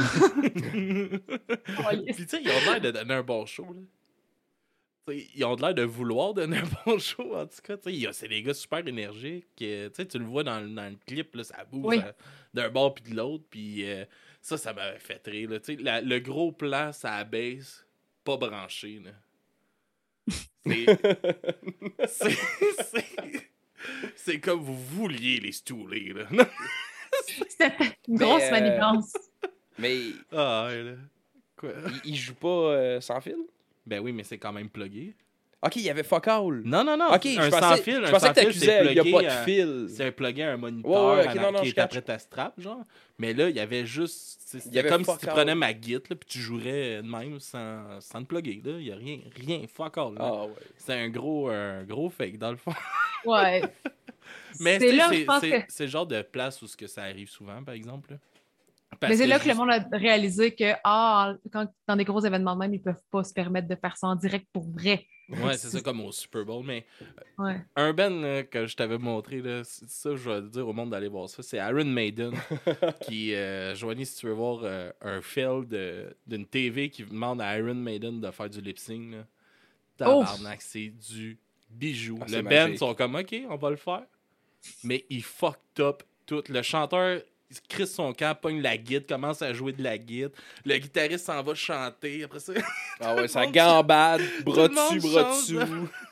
Puis tu sais, ils ont l'air de donner un bon show. Là. T'sais, ils ont l'air de vouloir donner un bon show, en tout cas. T'sais, il y a- c'est des gars super énergiques. euh, t'sais, tu le vois dans, le- dans le clip, là, ça bouge Oui. ça- d'un bord puis de l'autre. Puis euh, ça, ça m'avait fait rire. Là. T'sais, la- le gros plan, ça abaisse, pas branché. Là. C'est, c'est, c'est, c'est comme vous vouliez les stouler. Là. C'était une grosse Mais, euh, manigance. Mais ah, ouais, là. Quoi? il, il joue pas euh, sans fil? Ben oui, mais c'est quand même plugué. Ok, il y avait fuck all. Non, non, non. Ok, un je sans pensais, fil, je un pensais sans que fil, t'accusais, c'est il y a plugué pas de à- fil. C'est plugué à un moniteur Ouais, ouais, ok, avec- non, non, qui je est catch. après ta strap, genre. Mais là, il y avait juste... c'est- Il y C'était avait comme si fuck tu all. prenais ma guide, là, puis tu jouerais de même sans, sans te plugger, là. Il y a rien, rien, fuck all, là. Ah ouais. C'est un gros, un gros fake, dans le fond. Ouais. Mais c'est tu sais, là, je c'est pense c'est- que... c'est le genre de place où ce que ça arrive souvent, par exemple. Là. Parce Mais c'est là que le juste- monde a réalisé que ah, quand, dans des gros événements de même, ils peuvent pas se permettre de faire ça en direct pour vrai. Ouais, c'est ça, comme au Super Bowl. Mais Ouais. un band là, que je t'avais montré, là, c'est ça, je vais dire au monde d'aller voir ça. C'est Iron Maiden qui, euh, Joanie, si tu veux voir euh, un fail de- d'une T V qui demande à Iron Maiden de faire du lip-sync, là, tabarnak, c'est du bijou. Ah, le c'est band magique. sont comme, OK, on va le faire. Mais il fucked up tout. Le chanteur il crisse son camp, pogne la guide, commence à jouer de la guide. Le guitariste s'en va chanter. Après ça, Ah ouais, le ça monde gambade, bras tout le monde dessus, bras chante, dessous.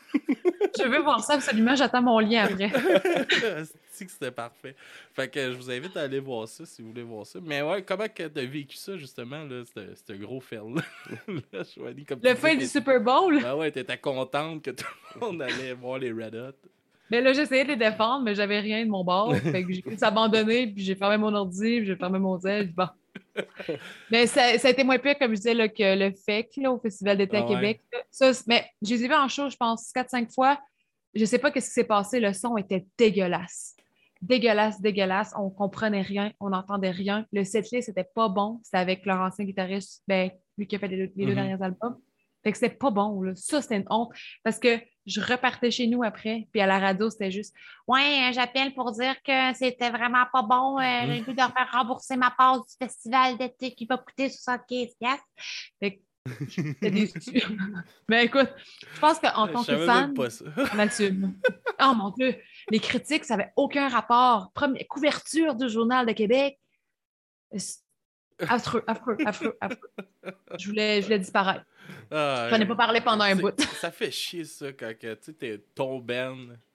Je veux voir ça absolument, j'attends mon lien après. C'est que c'était parfait. Fait que je vous invite à aller voir ça si vous voulez voir ça. Mais ouais, comment que t'as vécu ça justement, là, ce gros fail-là? Là, Joanie, comme Le tu fail dis, du Super Bowl. Ben ouais, t'étais contente que tout le monde allait voir les Red Hot. Mais là, j'essayais de les défendre, mais j'avais rien de mon bord. Fait que j'ai juste abandonné, puis j'ai fermé mon ordi, puis j'ai fermé mon zèle. Bon. Mais ça, ça a été moins pire, comme je disais, là, que le F E C là, au Festival d'été Ah à ouais. Québec. là. Ça, c'est- mais je les ai vus en show, je pense, quatre cinq fois. Je sais pas qu'est-ce qui s'est passé. Le son était dégueulasse. Dégueulasse, dégueulasse. On comprenait rien, on n'entendait rien. Le setlist, c'était pas bon. C'était avec leur ancien guitariste, ben, lui qui a fait les deux, les deux Mhm. derniers albums. Fait que c'était pas bon, là. Ça, c'était une honte. Parce que je repartais chez nous après, puis à la radio, c'était juste Ouais, euh, j'appelle pour dire que c'était vraiment pas bon. Euh, j'ai le goût de refaire rembourser ma passe du festival d'été qui va coûter soixante-quinze piastres. Fait que j'étais déçue. Mais écoute, je pense qu'en Je tant que savais fan, même pas ça. on assume. Oh mon Dieu, les critiques, ça n'avait aucun rapport. Première couverture du Journal de Québec. C'est Affreux, affreux, affreux, affreux. Je voulais, je voulais disparaître. Ah, Je n'en ai pas parlé pendant un c'est- bout. Ça fait chier ça quand que, tu sais, t'es- ton band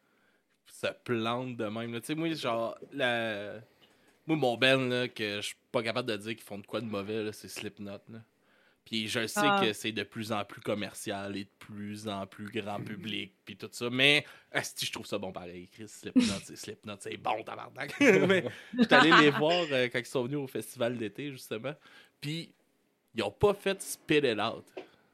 se plante de même. là. Tu sais, moi, genre, la... moi, mon band, là, que je suis pas capable de dire qu'ils font de quoi de mauvais, là, c'est Slipknot. Là. Puis je sais Ah. que c'est de plus en plus commercial et de plus en plus grand public, puis tout ça. Mais, asti, je trouve ça bon pareil. Chris, Slipknot, c'est Slipknot, c'est bon, tabarnak. Mais j'étais allé les voir euh, quand ils sont venus au festival d'été, justement. Puis, ils ont pas fait Spit It Out.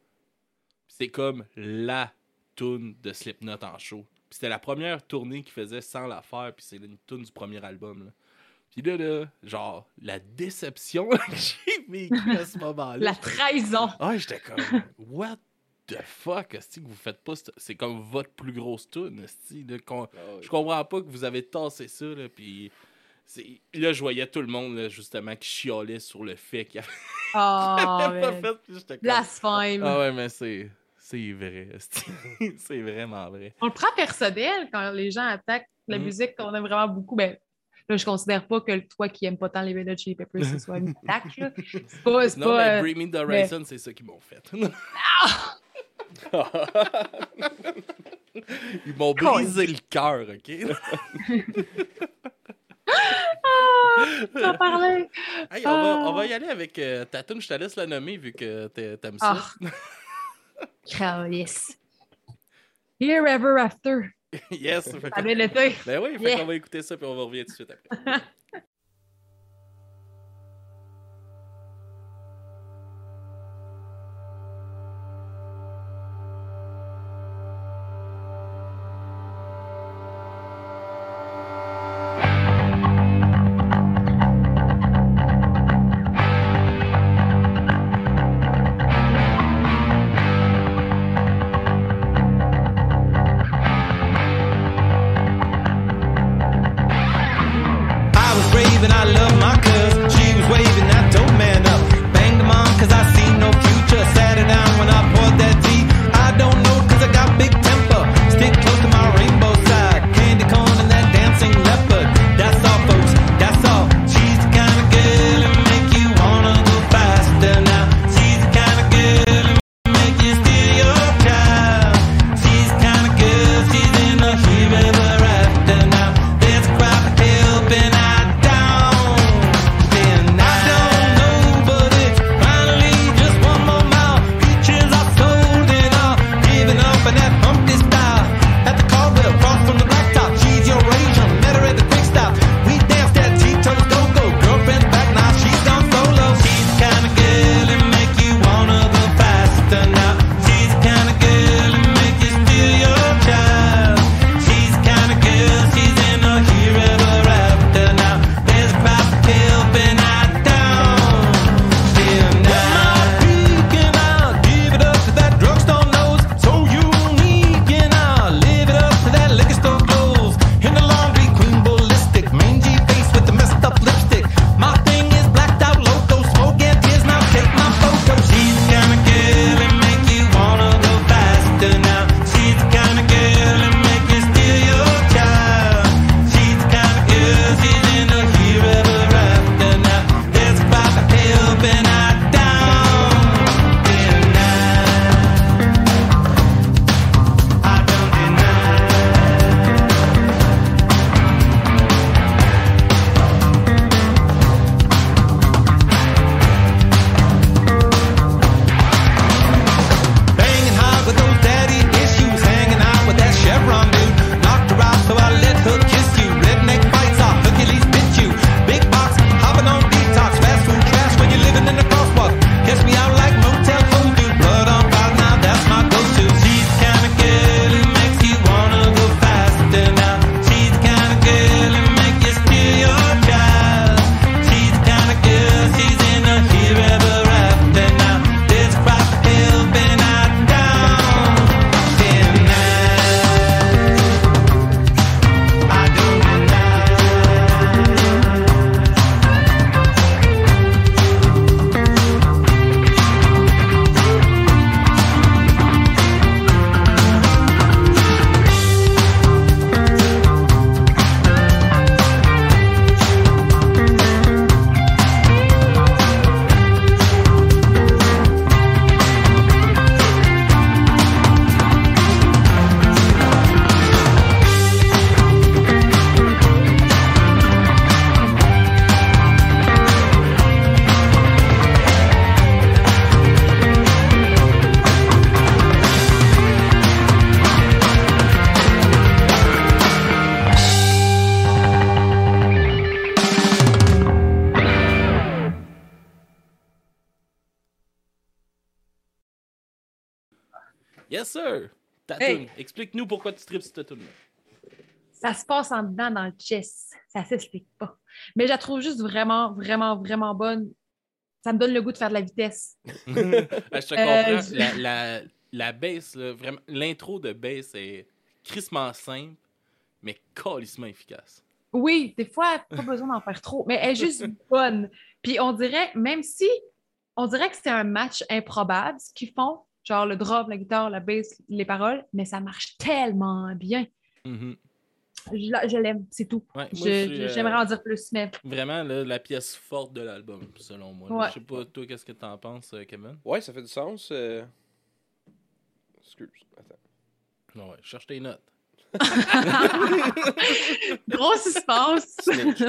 C'est comme la toune de Slipknot en show. Puis c'était la première tournée qu'ils faisaient sans la faire, puis c'est une toune du premier album. Là. Puis là, là, genre, la déception que j'ai vécue à ce moment-là. La trahison. Ah, j'étais comme, what the fuck, est-ce que vous faites pas, cette- c'est comme votre plus grosse tune, est-ce que, là, qu'on- Ah ouais. je comprends pas que vous avez tassé ça, là, puis c'est- là, je voyais tout le monde, là, justement, qui chialait sur le fait qu'il avait Oh, pas man. fait, puis j'étais comme, Blasphème. ah ouais, mais c'est, c'est vrai, esti. C'est vraiment vrai. On le prend personnel quand les gens attaquent la Mm. musique qu'on aime vraiment beaucoup. Ben, là, je considère pas que toi qui aimes pas tant les Red Hot Chili Peppers, ce soit une attaque. là. C'est pas. C'est Non, pas mais euh, Bring Me the Horizon, c'est ça qu'ils m'ont fait. Ils m'ont brisé le cœur, OK? t'en parlais. Hey, on, va, Ah. on va y aller avec euh, ta tune, je te laisse la nommer vu que t'a- t'aimes ça. Ah. Yes. Here Ever After. Yes. Fait que- Ça vient l'été. ben oui, fait Yeah. qu'on va écouter ça puis on va revenir tout de suite après. I Yes, sir! Ta Hey. tune. Explique-nous pourquoi tu tripes cette tune-là. Ça se passe en dedans dans le chest. Ça s'explique pas. Mais je la trouve juste vraiment, vraiment, vraiment bonne. Ça me donne le goût de faire de la vitesse. Je te comprends. Euh, je- La, la, la bass, là, vraiment, l'intro de bass est crissement simple, mais calissement efficace. Oui, des fois, pas besoin d'en faire trop, mais elle est juste bonne. Puis on dirait, même si, on dirait que c'est un match improbable, ce qu'ils font, genre le drum, la guitare, la bass, les paroles, mais ça marche tellement bien. Mhm. Je, la- je l'aime, c'est tout. Ouais, moi, Je- je suis, je- euh, J'aimerais en dire plus, mais Vraiment, là, la pièce forte de l'album, selon moi. là. Ouais. Je sais pas, toi, qu'est-ce que t'en penses, euh, Kevin? Ouais, ça fait du sens. euh. Excuse. Attends. Ouais, cherche tes notes. gros suspense. Snitch.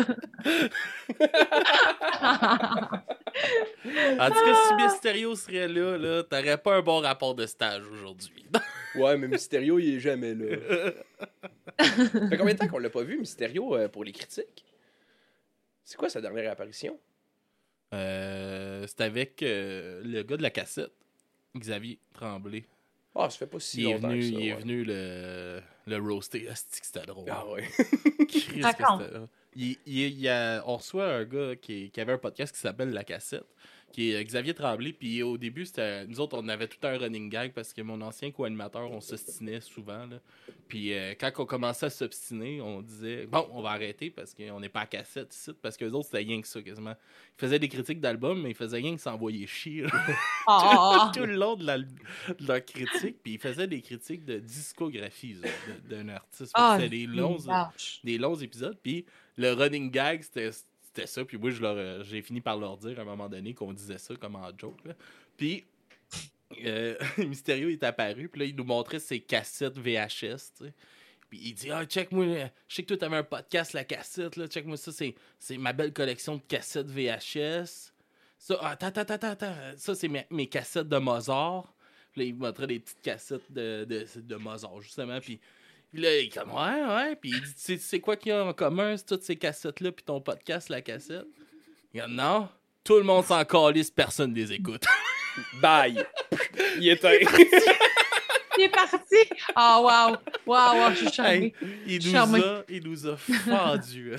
En tout cas, si Mysterio serait là, là t'aurais pas un bon rapport de stage aujourd'hui. Ouais, mais Mysterio, il est jamais là. Ça fait combien de temps qu'on l'a pas vu, Mysterio, euh, pour les critiques? C'est quoi sa dernière apparition? euh, c'est avec euh, le gars de la cassette, Xavier Tremblay. Ah, ça fait pas si Il est longtemps venu, que ça, il est ouais. venu le, le roaster. Asti que c'était drôle. Ah ouais. Christ que Raconte. c'était drôle. Il, il, il a- on reçoit un gars qui, qui avait un podcast qui s'appelle La Cassette, qui est euh, Xavier Tremblay. Puis au début, c'était nous autres, on avait tout un running gag parce que mon ancien co-animateur, on s'obstinait souvent. Là. Puis euh, quand on commençait à s'obstiner, on disait bon, on va arrêter parce qu'on n'est pas à cassette ici. Parce que les autres, c'était rien que ça quasiment. Ils faisaient des critiques d'albums, mais ils faisaient rien que s'envoyer chier. là. Ah! Tout le long de, la, de leur critique. Puis ils faisaient des critiques de discographie ça, de- d'un artiste. Ah, C'était des longs, lâche. des longs épisodes. Puis le running gag, c'était, c'était ça. Puis moi, je leur, j'ai fini par leur dire à un moment donné qu'on disait ça comme en joke. Là. Puis euh, Mysterio est apparu. Puis là, il nous montrait ses cassettes V H S. Tu sais. Puis il dit ah, check-moi, je sais que toi, t'avais un podcast, La Cassette. Là. Check-moi ça, c'est, c'est ma belle collection de cassettes V H S. Ça, ah, attends, attends, attends, attends. Ça, c'est mes, mes cassettes de Mozart. Puis là, il me montrait des petites cassettes de, de, de Mozart, justement. Puis Puis là, il est comme, ouais, ouais. Puis il dit, tu sais, tu sais quoi qu'il y a en commun, c'est toutes ces cassettes-là, puis ton podcast, La Cassette? Il dit, non, tout le monde s'en calisse, personne les écoute. Bye! Il est éteint. Il est parti! Ah, wow! Wow, wow, je suis charmée. Hey, il, nous Charmé. a, il nous a fendu.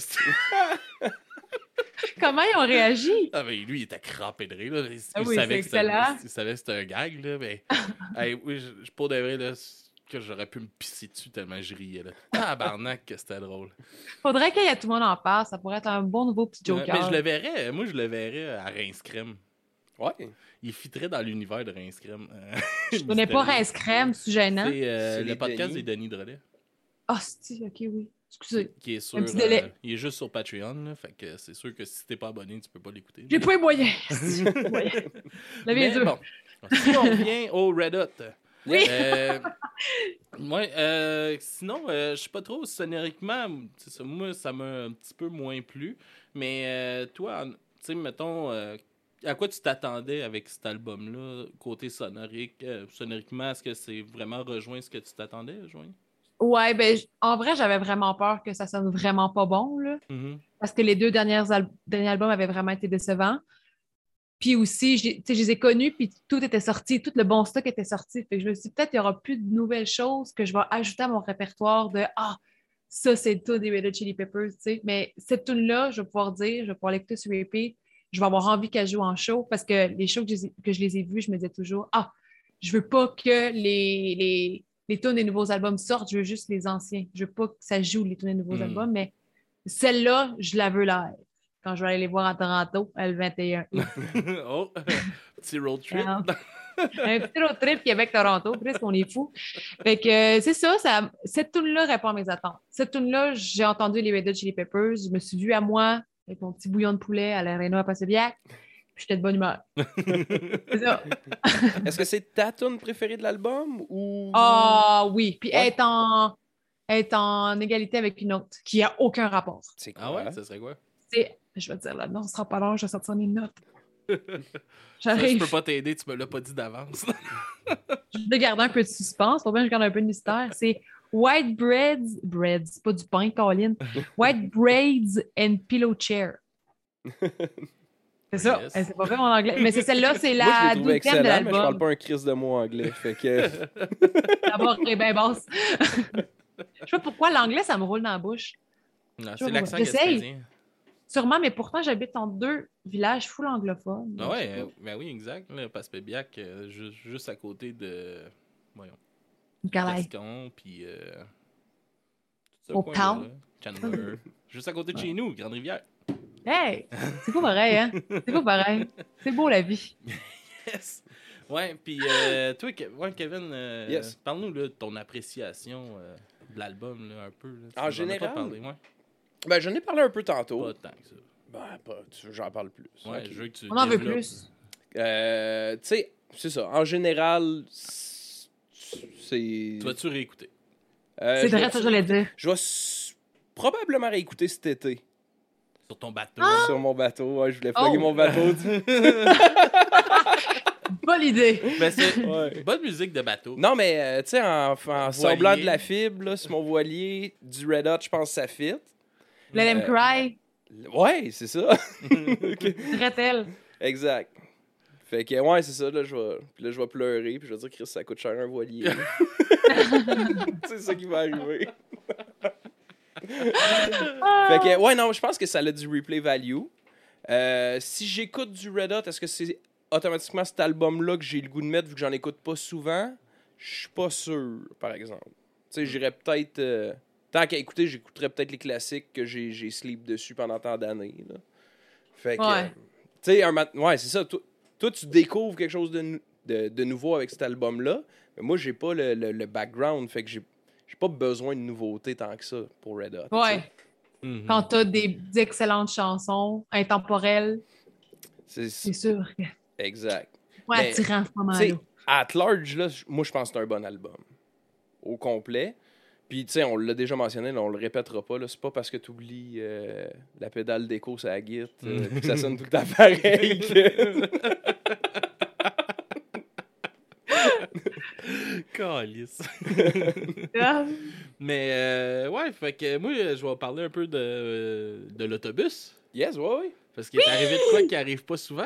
Comment ils ont réagi? Ah, ben lui, il était crampé de rire. Là. Il, Ah il oui, savait c'est que c'était- excellent. il savait que c'était un gag, là. Mais, hey, oui, je, je pour de vrai, là, que j'aurais pu me pisser dessus tellement je riais, là. Tabarnak, que c'était drôle. Faudrait qu'il y ait tout le monde en parle. Ça pourrait être un bon nouveau petit Ouais, Joker. mais je le verrais, moi, je le verrais à Rince Crème. Ouais. Il fitterait dans l'univers de Rince Crème. Euh, Je connais pas Rince Crème, c'est gênant. C'est euh, C'est le les podcast Denis. des Denis Drolet. Ah, c'est ok, oui. Excusez. Qui est sur. Un petit délai. euh, il est juste sur Patreon, là, fait que c'est sûr que si t'es pas abonné, tu peux pas l'écouter. J'ai pas les moyens. Moyen. Levez les Mais yeux. bon, si on revient au Reddit. Oui. Euh, ouais, euh, sinon, euh, je sais pas trop, sonoriquement, c'est ça, moi, ça m'a un petit peu moins plu. Mais euh, toi, en- tu sais, mettons, euh, à quoi tu t'attendais avec cet album-là, côté sonorique, euh, sonoriquement, est-ce que c'est vraiment rejoint ce que tu t'attendais à rejoindre? Ouais, ben, j- en vrai, j'avais vraiment peur que ça sonne vraiment pas bon, là. Mhm. Parce que les deux dernières al- derniers albums avaient vraiment été décevants. Puis aussi, je, les- tu sais, je les ai connus, puis tout était sorti, tout le bon stock était sorti. Fait que je me suis dit, peut-être qu'il y aura plus de nouvelles choses que je vais ajouter à mon répertoire de « Ah, ça, c'est le tout des Red Hot Chili Peppers. » tu sais. Mais cette tune-là, je vais pouvoir dire, je vais pouvoir l'écouter sur repeat, je vais avoir envie qu'elle joue en show parce que les shows que je, les ai- que je les ai vus, je me disais toujours « Ah, je veux pas que les, les, les tunes des nouveaux albums sortent, je veux juste les anciens. Je veux pas que ça joue les tunes des nouveaux Mm. albums, mais celle-là, je la veux live. Quand je vais aller les voir à Toronto, le vingt et un août. Oh, petit road trip. Ah. Un petit road trip Québec-Toronto, presque on est fou. Fait que euh, c'est ça, ça cette tune-là répond à mes attentes. Cette tune-là, j'ai entendu les Red Hot Chili Peppers, je me suis vue à moi avec mon petit bouillon de poulet à l'Arena à Passebiac, puis j'étais de bonne humeur. C'est ça. Est-ce que c'est ta tune préférée de l'album ou. Ah oui, puis Ouais. être en être en égalité avec une autre qui n'a aucun rapport. C'est quoi? Ah ouais, ça serait quoi? C'est, je vais te dire là, non, ce sera pas long, je vais sortir mes notes. Ça, je J'arrive. peux pas t'aider, tu me l'as pas dit d'avance. Je vais garder un peu de suspense. Pour bien, je garde un peu de mystère. C'est White Breads. Breads, c'est pas du pain, Colin. White Braids and Pillow Chair. C'est ça. Yes. Eh, c'est pas vrai mon anglais. Mais c'est celle-là, c'est Moi, je la l'ai trouvé douzième de excellent, mais je parle l'album. pas un crise de mot anglais. Fait que. La barre est bien basse. Je sais pas pourquoi l'anglais, ça me roule dans la bouche. Non, Je c'est vois l'accent pas. J'essaye. gaspésien. Sûrement, mais pourtant, j'habite en deux villages full anglophones. Ah ouais, euh, ben oui, exact. Là, Passepébiac, euh, ju- juste à côté de. Voyons. Nicolas. Gascon, puis. Euh, tout ce Au coin-là, Town. là. Chandler. Juste à côté de chez nous, Grande-Rivière. Hey! C'est pas pareil, hein? C'est pas pareil. C'est beau, la vie. Yes! Ouais, puis euh, toi, Ke- ouais, Kevin, euh, Yes. parle-nous là, de ton appréciation euh, de l'album, là, un peu. Là. Tu En nous as général? pas parlé, ouais. Ben, j'en ai parlé un peu tantôt. Pas tant que ça. Ben, pas, tu veux que j'en parle plus. Ouais, Ok. je veux que tu On en veut développes. plus. Euh, tu sais, c'est ça. En général, c'est. Tu vas-tu réécouter? Euh, C'est je vrai, vais- ça, je l'ai dit. Je vais s- probablement réécouter cet été. Sur ton bateau. Sur mon bateau. Ouais, je voulais Oh! plugger mon bateau. tu- Bonne idée. Ben, c'est Ouais. bonne musique de bateau. Non, mais euh, tu sais, en, en Voilier. semblant de la fibre, là, sur mon voilier, du Red Hot, je pense que ça fit. Let him Euh, cry. Ouais, c'est ça. Ok. Dirait-elle. Exact. Fait que, ouais, c'est ça, là, je vais, puis là, je vais pleurer, puis je vais dire, Chris, ça coûte cher un voilier. C'est ça qui va arriver. Fait que, ouais, non, je pense que ça a du replay value. Euh, si j'écoute du Red Hot, est-ce que c'est automatiquement cet album-là que j'ai le goût de mettre vu que j'en écoute pas souvent? Je suis pas sûr, par exemple. Tu sais, j'irais peut-être... euh, tant qu'à écouter, j'écouterais peut-être les classiques que j'ai, j'ai sleep dessus pendant tant d'années. Là. Fait que... Ouais. euh, tu sais, un mat- ouais, c'est ça. Toi, toi, tu découvres quelque chose de, nou- de, de nouveau avec cet album-là. Mais moi, j'ai pas le, le, le background. Fait que j'ai, j'ai pas besoin de nouveautés tant que ça pour Red Hot. tu sais. Ouais. Mhm. Quand t'as des excellentes chansons, intemporelles, C'est, c'est sûr que exact. c'est Mais, attirant à ce Tu moment-là. sais, at large, là, j- moi, je pense que c'est un bon album. Au complet. Puis, tu sais, on l'a déjà mentionné, là, on le répétera pas. Là, c'est pas parce que tu oublies la pédale d'écho sur la guitare euh, puis que ça sonne tout le temps pareil que... Calice. Ah, Mais, euh, ouais, fait que moi, je vais parler un peu de, de l'autobus. Yes, ouais, ouais. Parce qu'il est arrivé de quoi qui arrive pas souvent.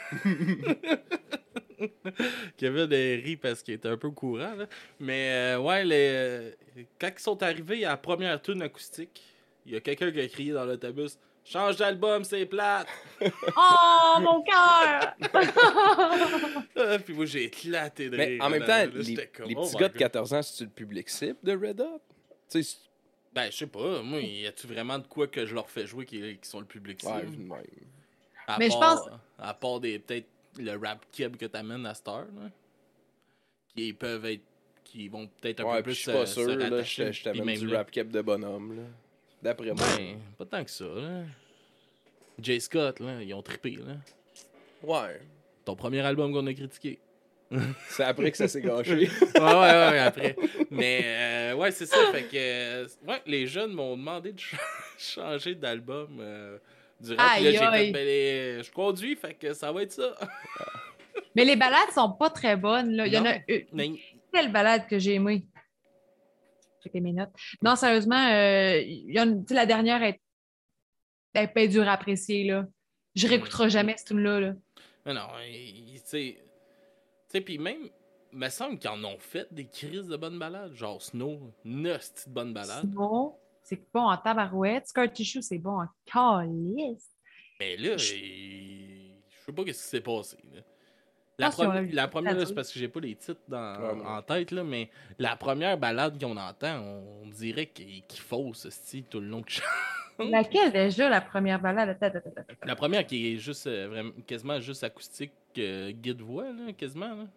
Kevin euh, rit parce qu'il était un peu au courant. Là. Mais euh, ouais, les, euh, quand ils sont arrivés à la première tune acoustique, il y a quelqu'un qui a crié dans l'autobus « Change d'album, c'est plate! Oh, mon cœur! » Ah, Puis moi, j'ai éclaté de Mais rire. en même là, temps, là, les, j'étais comme, les oh petits my gars de God. quatorze ans, c'est-tu le public cible de Red Hot? Tu sais, Ben, je sais pas. Moi, y a-tu vraiment de quoi que je leur fais jouer qui, qui sont le public c'est- ouais, cible? même. À Mais je part- pense- À part des peut-être le rap keb que t'amènes à cette heure, là, qui peuvent être. Qui vont peut-être un Ouais, peu puis plus je suis pas se- sûr, se là, rattacher, je je puis t'amène même du là. rap cap de bonhomme, là. D'après moi. Ben, pas tant que ça, là. Jay Scott, là, ils ont trippé, là. Ouais. Ton premier album qu'on a critiqué. C'est après que ça s'est gâché. ouais, ouais, ouais, après. Mais, euh, ouais, c'est ça. Fait que, euh, ouais, les jeunes m'ont demandé de ch- changer d'album euh, du rap. Puis là, Aïe, j'ai fait, aïe. ben, les- je conduis, fait que ça va être ça. Mais les balades sont pas très bonnes. Là. Il y en a Non. une Mais, telle balade que j'ai aimée. Checker mes notes. Non, sérieusement, euh, il y en a une- tu sais, la dernière est, elle est pas dure à apprécier. Là. Je réécouterai jamais cette tune-là. Là. mais non, il- tu sais. Tu sais, puis même, il me semble qu'ils en ont fait des crises de bonnes balades. Genre Snow, une hostie de bonne balade. Sinon, c'est bon en tabarouette. Scar Tissue, c'est bon en calice. Mais là, il- je sais pas qu'est-ce qui s'est passé. Là. La, pense qu'ils ont premi- eu la le première, là, temps de c'est parce que j'ai pas les titres dans- Ouais, moi. en tête, là, mais la première balade qu'on entend, on dirait qu'il qu'il fausse style tout le long que je chante. Laquelle déjà, la première balade? Attends, attends, attends, attends. La première qui est juste euh, vraiment, quasiment juste acoustique, euh, guide-voix, là, quasiment. Là.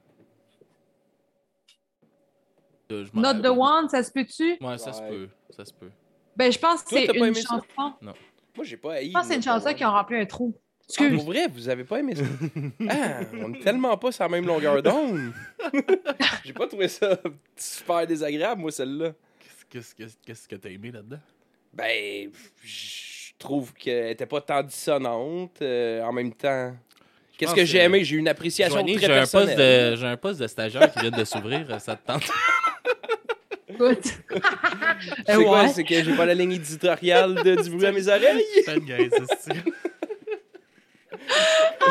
Euh, je m'en Not the rappelle. One, ça se peut-tu? Ouais, ça se Ouais. peut. Ça se peut. Ben, je pense que Toi, c'est t'as pas une aimé ça? chanson. Moi, j'ai pas haï. Je pense que c'est une moi, chanson pour qui ont rempli un trou. Ah, Excuse. pour vrai, vous avez pas aimé ça? Ah, on est tellement pas sur la même longueur d'onde. J'ai pas trouvé ça super désagréable, moi, celle-là. Qu'est-ce, qu'est-ce, qu'est-ce que t'as aimé là-dedans? Ben, je trouve qu'elle était pas tant dissonante. euh, en même temps, qu'est-ce pense que j'ai que- aimé? J'ai eu une appréciation Joanie, très j'ai un, poste personnelle. de, j'ai un poste de stagiaire qui vient de s'ouvrir, euh, ça te tente? Écoute. C'est Euh, quoi? ouais. C'est que j'ai pas la ligne éditoriale de du bruit à mes oreilles? Putain de gueule, c'est style.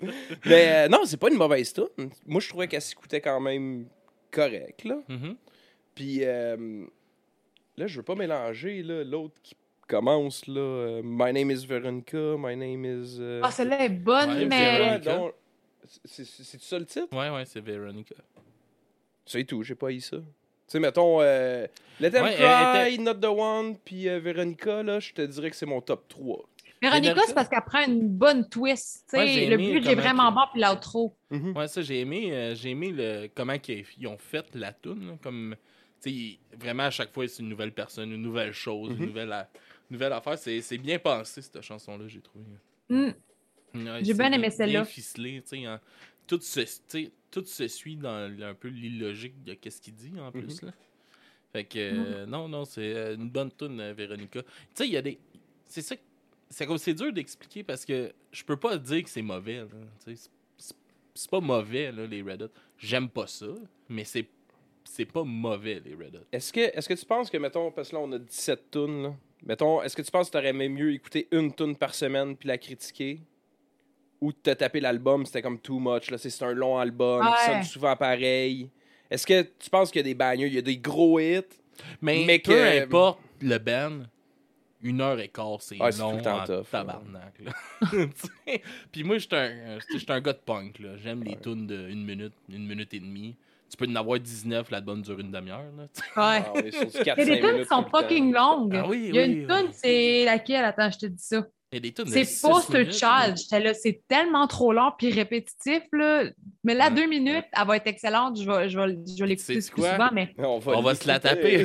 Mais euh, non, c'est pas une mauvaise tune. Moi, je trouvais qu'elle s'écoutait quand même correct, là. Mhm. Puis euh, là, je veux pas mélanger là, l'autre qui commence, là. euh, My name is Veronica, my name is... euh, Ah, celle-là est bonne, Ouais, c'est mais. quoi, Veronica. donc? C'est- C'est c'est ça le titre? Ouais, ouais, c'est Veronica. C'est tout, j'ai pas eu ça. Tu sais, mettons, euh, Let Them Ouais, Cry, elle Not the One, puis euh, Veronica, là, je te dirais que c'est mon top trois. Véronica, Veronica- c'est parce qu'elle prend une bonne twist. tu sais, Ouais, j'ai le aimé but, j'ai comment vraiment que- bon, puis l'outro. Mhm. Ouais, ça, j'ai aimé, euh, j'ai aimé le, comment qu'ils ils ont fait la toune. là, Comme, tu sais, il- vraiment, à chaque fois, c'est une nouvelle personne, une nouvelle chose, Mhm. une, nouvelle, a- une nouvelle affaire. C'est c'est bien pensé, cette chanson-là, j'ai trouvé. Hmm. Ouais, J'ai c'est bien aimé Bien celle-là. ficelé, tu sais. hein. Tout, se, tu sais, tout se suit dans l- un peu l'illogique de qu'est-ce qu'il dit, en plus. Là. Fait que, euh, non, non, c'est euh, une bonne toune, euh, Véronica. Tu sais, il y a des... C'est ça... C'est comme c'est dur d'expliquer parce que je peux pas dire que c'est mauvais. là. Tu sais, C'est c'est- c'est pas mauvais, là, les Red Hot. J'aime pas ça, mais c'est c'est pas mauvais, les Red Hot. Est-ce que, est-ce que tu penses que, mettons, parce que là, on a dix-sept tunes, là. Mettons, est-ce que tu penses que t'aurais aimé mieux écouter une tune par semaine puis la critiquer? Ou te taper l'album, c'était comme too much, là, c'est c'est un long album, qui Ouais. sonne souvent pareil. Est-ce que tu penses qu'il y a des bangers, il y a des gros hits? Mais, Mais peu que- importe le band, une heure et quart, c'est Ah, c'est tout long le temps en tough, tabarnak. là. Tu sais, puis moi, j'étais un, j'étais un gars de punk. là. J'aime les tunes de une minute, une minute et demie. Tu peux en avoir dix-neuf, l'album dure une demi-heure. là, tu sais. Ouais. Ah, on est sur du Il quatre y a cinq des tunes minutes qui sont tout le temps. fucking longues. Ah oui, Il y a oui, une oui. tune, c'est laquelle? Attends, je te dis ça. Il y a des tunes de C'est six Poster minutes, Child. J'étais là, c'est tellement trop long puis répétitif. Là. Mais là, Ouais. deux minutes, elle va être excellente. Je vais, je vais, je vais l'écouter Sais-tu plus quoi? souvent, mais On va, On va se la l'écouter. taper.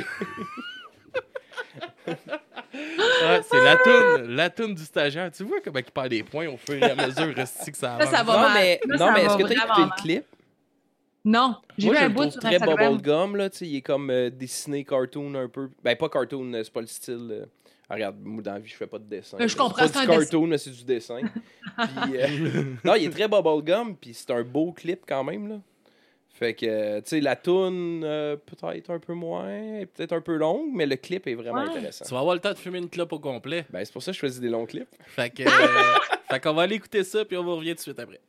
Ouais, c'est la toune, la toune du stagiaire. Tu vois comment il perd des points au fur et à mesure resti que ça avance. ça va Non, mal. mais, Là, non, ça mais va est-ce que t'as écouté vraiment le mal. clip? non. J'ai Moi, vu je un le bout trouve sur très Instagram. bubblegum, là, tu sais, il est comme euh, dessiné cartoon un peu. Ben, pas cartoon, euh, c'est pas le style. euh, ah, regarde, moi, dans la vie, je fais pas de dessin. Euh, je là. comprends, C'est pas c'est du un cartoon, mais c'est du dessin. Puis, euh, non, il est très bubblegum, puis c'est un beau clip quand même, là. Fait que, euh, tu sais, la toune, euh, peut-être un peu moins, peut-être un peu longue, mais le clip est vraiment Ouais. intéressant. Tu vas avoir le temps de fumer une clope au complet. Ben, c'est pour ça que je choisis des longs clips. Fait que, euh, fait qu'on va aller écouter ça, puis on va revenir tout de suite après.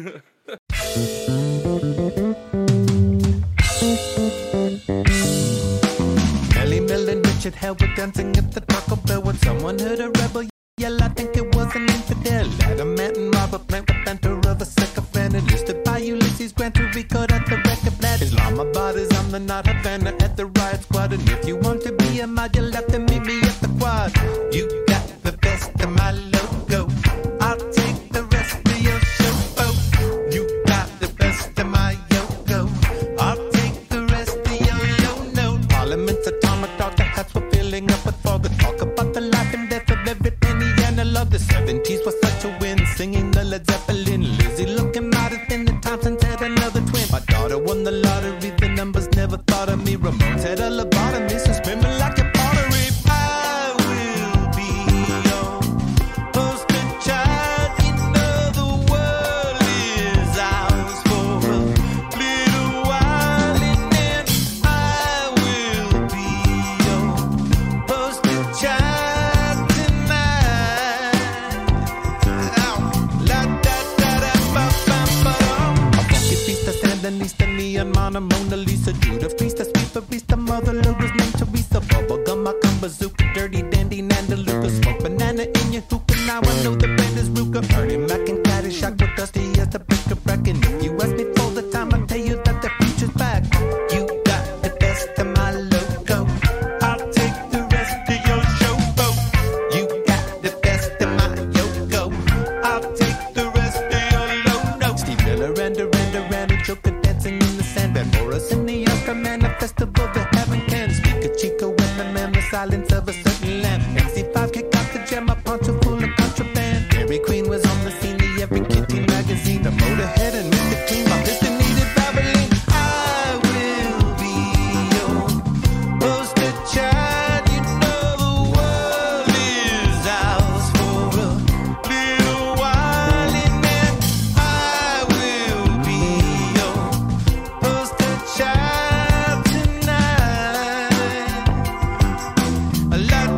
Melly Mel and Richard Hell were dancing at the Taco Bell when someone heard a rebel yell. I think it was an infidel. Adamant and Robert Plant with banter of a sycophant. Enlisted by Ulysses Grant to record at the record plant. Islamabad is on the not Havana at the riot squad. And if you want to be a mod, you'll have to meet me at the quad. You got the best of my logo. I'll take the rest of your show. Oh, you got the best of my yo-go. I'll take the rest of your yo-no. Parliament's atomic thought the hats were filling up with fog. Talk about the life and death of every penny analog. The seventies was such a win, singing the Led Zeppelin. Lizzie looking modest in the Thompson had another twin. My daughter won the lottery, the numbers never thought of me. Ramones had a lobotomy, so swimming like a pottery. I will be your poster child. You know the world is ours for a little while, and then I will be your poster child tonight. Ow. La da da da ba ba ba dum. A funky feast, a Sandinista, neon Mona, Mona Lisa, Judah feast, a sweet barista, mother Louis, named Teresa, bubblegum, I come bazooka, dirty dandy, Nanda Luca, smoke banana in your hookah. Now I know the brand is Ruka. Ernie Mac and Caddyshack with Dusty as the picker back. And if you ask me for the time, I'll tell you that the future's back. You got the best of my logo. I'll take the rest of your show. You got the best of my yo-go. I'll take the rest of your low-no. Steve Miller and Duranda, Randy Joker dancing in the sand. Van Morris in the Oscar Man, a festival that heaven can. Speak a Chico with the man, the silence of a certain lamp. M C five kick out the jam, a poncho full of contraband. Dairy Queen was on the scene, the every kitty magazine. The Motorhead and Mister Clean, my Mister needed Babylon. I will be your poster child. You know the world is ours for a little while, and then I will be your poster child tonight. La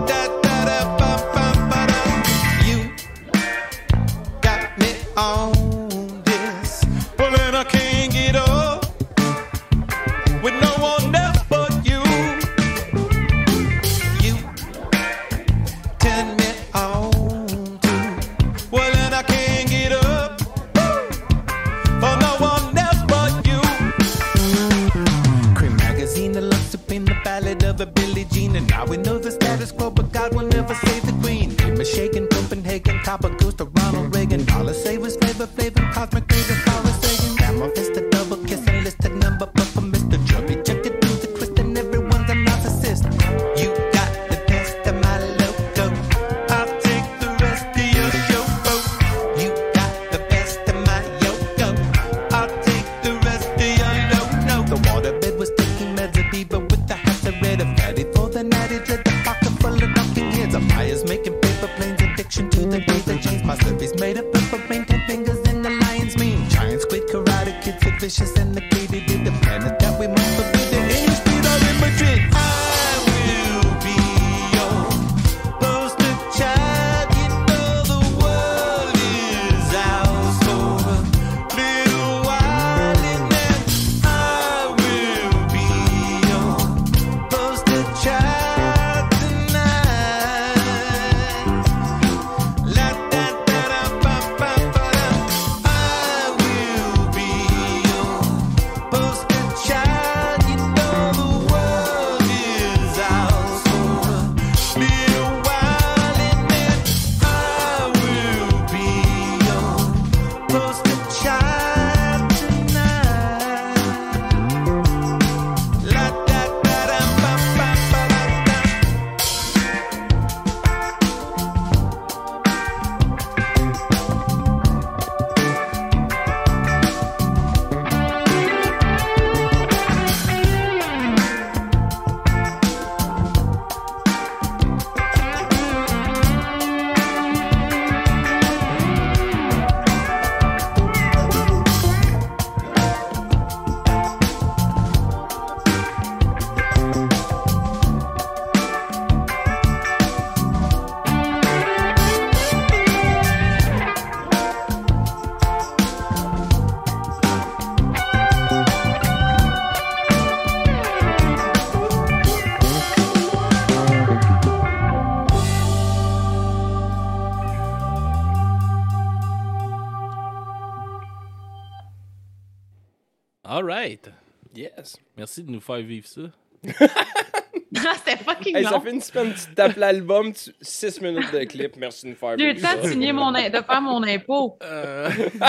Now we know the status quo, but God will never save the queen. Name is shaken, Copenhagen, copper goes to Ronald Reagan. All I say was flavor, flavor, cosmic raven, Carl Sagan. Gamma Vista, double kiss, enlisted number, but for Mister Chubby, check it through the twist, and everyone's a narcissist. You got the best of my logo. I'll take the rest of your show. Oh, you got the best of my yo-go. I'll take the rest of your no-no. The waterbed was taking meds of Bieber with the hats of red. A fatty for the natty dread, the pocket full of knocking heads. A fire's making paper planes, addiction to the razor chains. My slurpee's made of pepper rain, ten fingers in the lion's mane. Giant squid, karate kids, so vicious and the greedy did the planet that we must forbid. The English beat out in Madrid. I will be your poster child. You know the world is ours for a little while, and then I will be your poster child tonight. La da da da ba ba ba da. I will be your poster child. You know the world is ours for a little while, and then I will be your poster child tonight. La da da da ba ba ba da. All right. Yes. Merci de nous faire vivre ça. Ah, c'était fucking Hey, long. ça fait une semaine, tu tapes l'album, six minutes de clip. Merci de nous faire J'ai eu le vivre temps de ça. signer mon in- de faire mon impôt. Euh...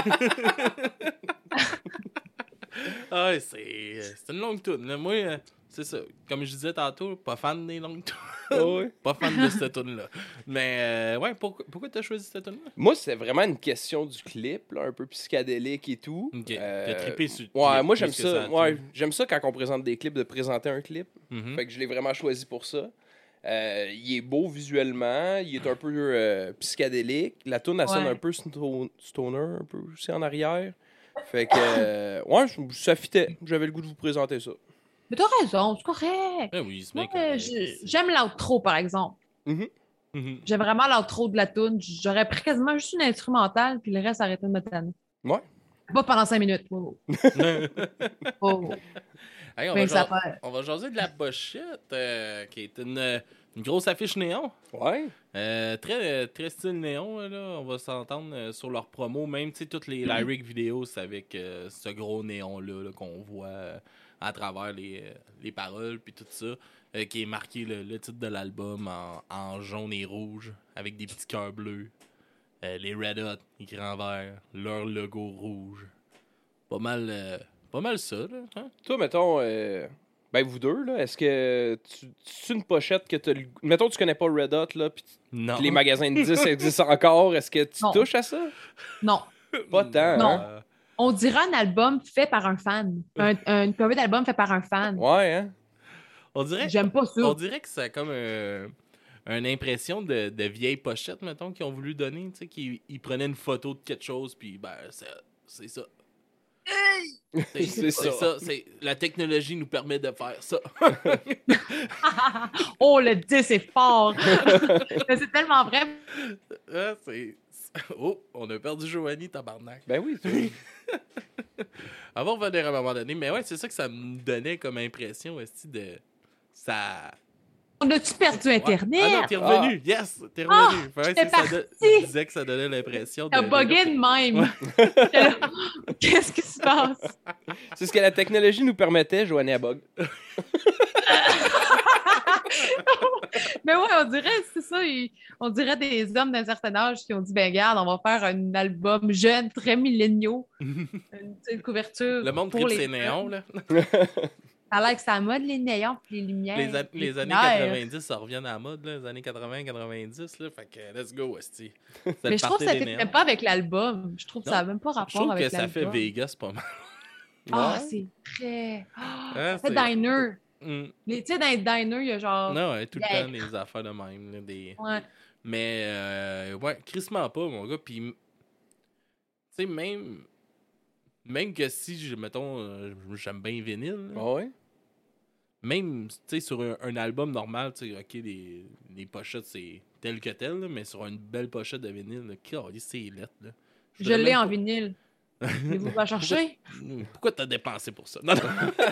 ah, ouais, c'est c'est une longue toune. là. Moi, euh, c'est ça. Comme je disais tantôt, pas fan des longues tounes. Ah ouais. Pas fan de cette tune-là. Mais, euh, ouais, pourquoi, pourquoi t'as choisi cette tune-là? Moi, c'est vraiment une question du clip, là, un peu psychédélique et tout. Ok. Euh, T'as trippé sur le Ouais, clip moi plus j'aime que ça. la Ouais, tune. j'aime ça quand on présente des clips, de présenter un clip. Mhm. Fait que je l'ai vraiment choisi pour ça. Euh, il est beau visuellement, il est un peu euh, psychédélique. La tune elle sonne Ouais. un peu sto- stoner, un peu aussi en arrière. Fait que, euh, ouais, je- ça fitait. J'avais le goût de vous présenter ça. Mais t'as raison, c'est correct. Ben oui, c'est Moi, bien correct. euh, je- j'aime l'outro, par exemple. Mhm. Mhm. J'aime vraiment l'outro de la tune. J'aurais pris quasiment juste une instrumentale, puis le reste arrêté de me tanner. Ouais. Pas pendant cinq minutes. Oh, oh. Hey, on, Mais va ça ja- fait- on va jaser de la pochette, euh, qui est une, une grosse affiche néon. Ouais. Euh, très, très style néon, là. On va s'entendre euh, sur leur promo. Même, tu sais, toutes les lyric vidéos, c'est avec euh, ce gros néon-là là, qu'on voit euh, à travers les, euh, les paroles, puis tout ça, euh, qui est marqué le, le titre de l'album en, en jaune et rouge, avec des petits cœurs bleus. Euh, les Red Hot, écrit en vert, leur logo rouge. Pas mal, euh, pas mal ça, là. Hein? Toi, mettons, euh, ben vous deux, là, est-ce que tu, tu une pochette que t'as le- mettons, tu connais pas Red Hot, là, puis Non. les magasins de disques existent encore, est-ce que tu Non. touches à ça? Non. Pas tant, Non. hein? On dirait un album fait par un fan. Un, un cover d'album fait par un fan. Ouais, hein? On dirait, J'aime pas ça. on dirait que c'est comme un- une impression de, de vieille pochette, mettons, qu'ils ont voulu donner. Tu sais, qu'ils ils prenaient une photo de quelque chose, puis ben, c'est c'est ça. C'est C'est c'est ça. ça. c'est- La technologie nous permet de faire ça. Oh, le dix est fort. Mais c'est tellement vrai. Ah, c'est... Oh, on a perdu Joanie, tabarnak. Ben oui, tu- On va revenir à un moment donné. Mais ouais, c'est ça que ça me donnait comme impression aussi de... Ça... On a-tu perdu Ouais. Internet? Ah non, t'es revenu. Yes, t'es revenu. Ah, Ouais, j'étais c'est ça de- partie. Je disais que ça donnait l'impression de... T'as bugué de même. J'étais là, qu'est-ce qui se passe? c'est ce que la technologie nous permettait, Joanie à bug. Mais ouais, on dirait, c'est ça, ils- on dirait des hommes d'un certain âge qui ont dit, ben regarde, on va faire un album jeune, très milléniaux, une, tu sais, une couverture Le monde pour tripe les ses néons, là. Ça a l'air que c'est à la mode, les néons puis les lumières. Les, a- les années lumières. quatre-vingt-dix, ça revient à la mode, là, les années quatre-vingts quatre-vingt-dix, là. Fait que let's go, esti. C'est Mais le je trouve que party ça des ne néons. fait pas avec l'album. Je trouve que ça n'a même pas Je rapport trouve avec que ça fait l'album. Vegas pas mal. Ah, Ouais. c'est très... Ah, Hein, ça fait c'est- diner. Mm. Les- Tu sais, dans les diners, il y a genre... Non, ouais, tout le Yeah. temps, des affaires de même. Là, des... Ouais. Mais, euh, ouais, crissement pas, mon gars. Puis, tu sais, même... Même que si, je- mettons, euh, j'aime bien vinyle, là, Ah ouais? même, tu sais, sur un, un album normal, tu sais, OK, les, les pochettes, c'est tel que tel, là, mais sur une belle pochette de vinyle, là, câlisse, c'est lettre, là. Je voudrais l'ai même en pas- vinyle. Voulez-vous la chercher? Pourquoi t'as dépensé pour ça? Non, non.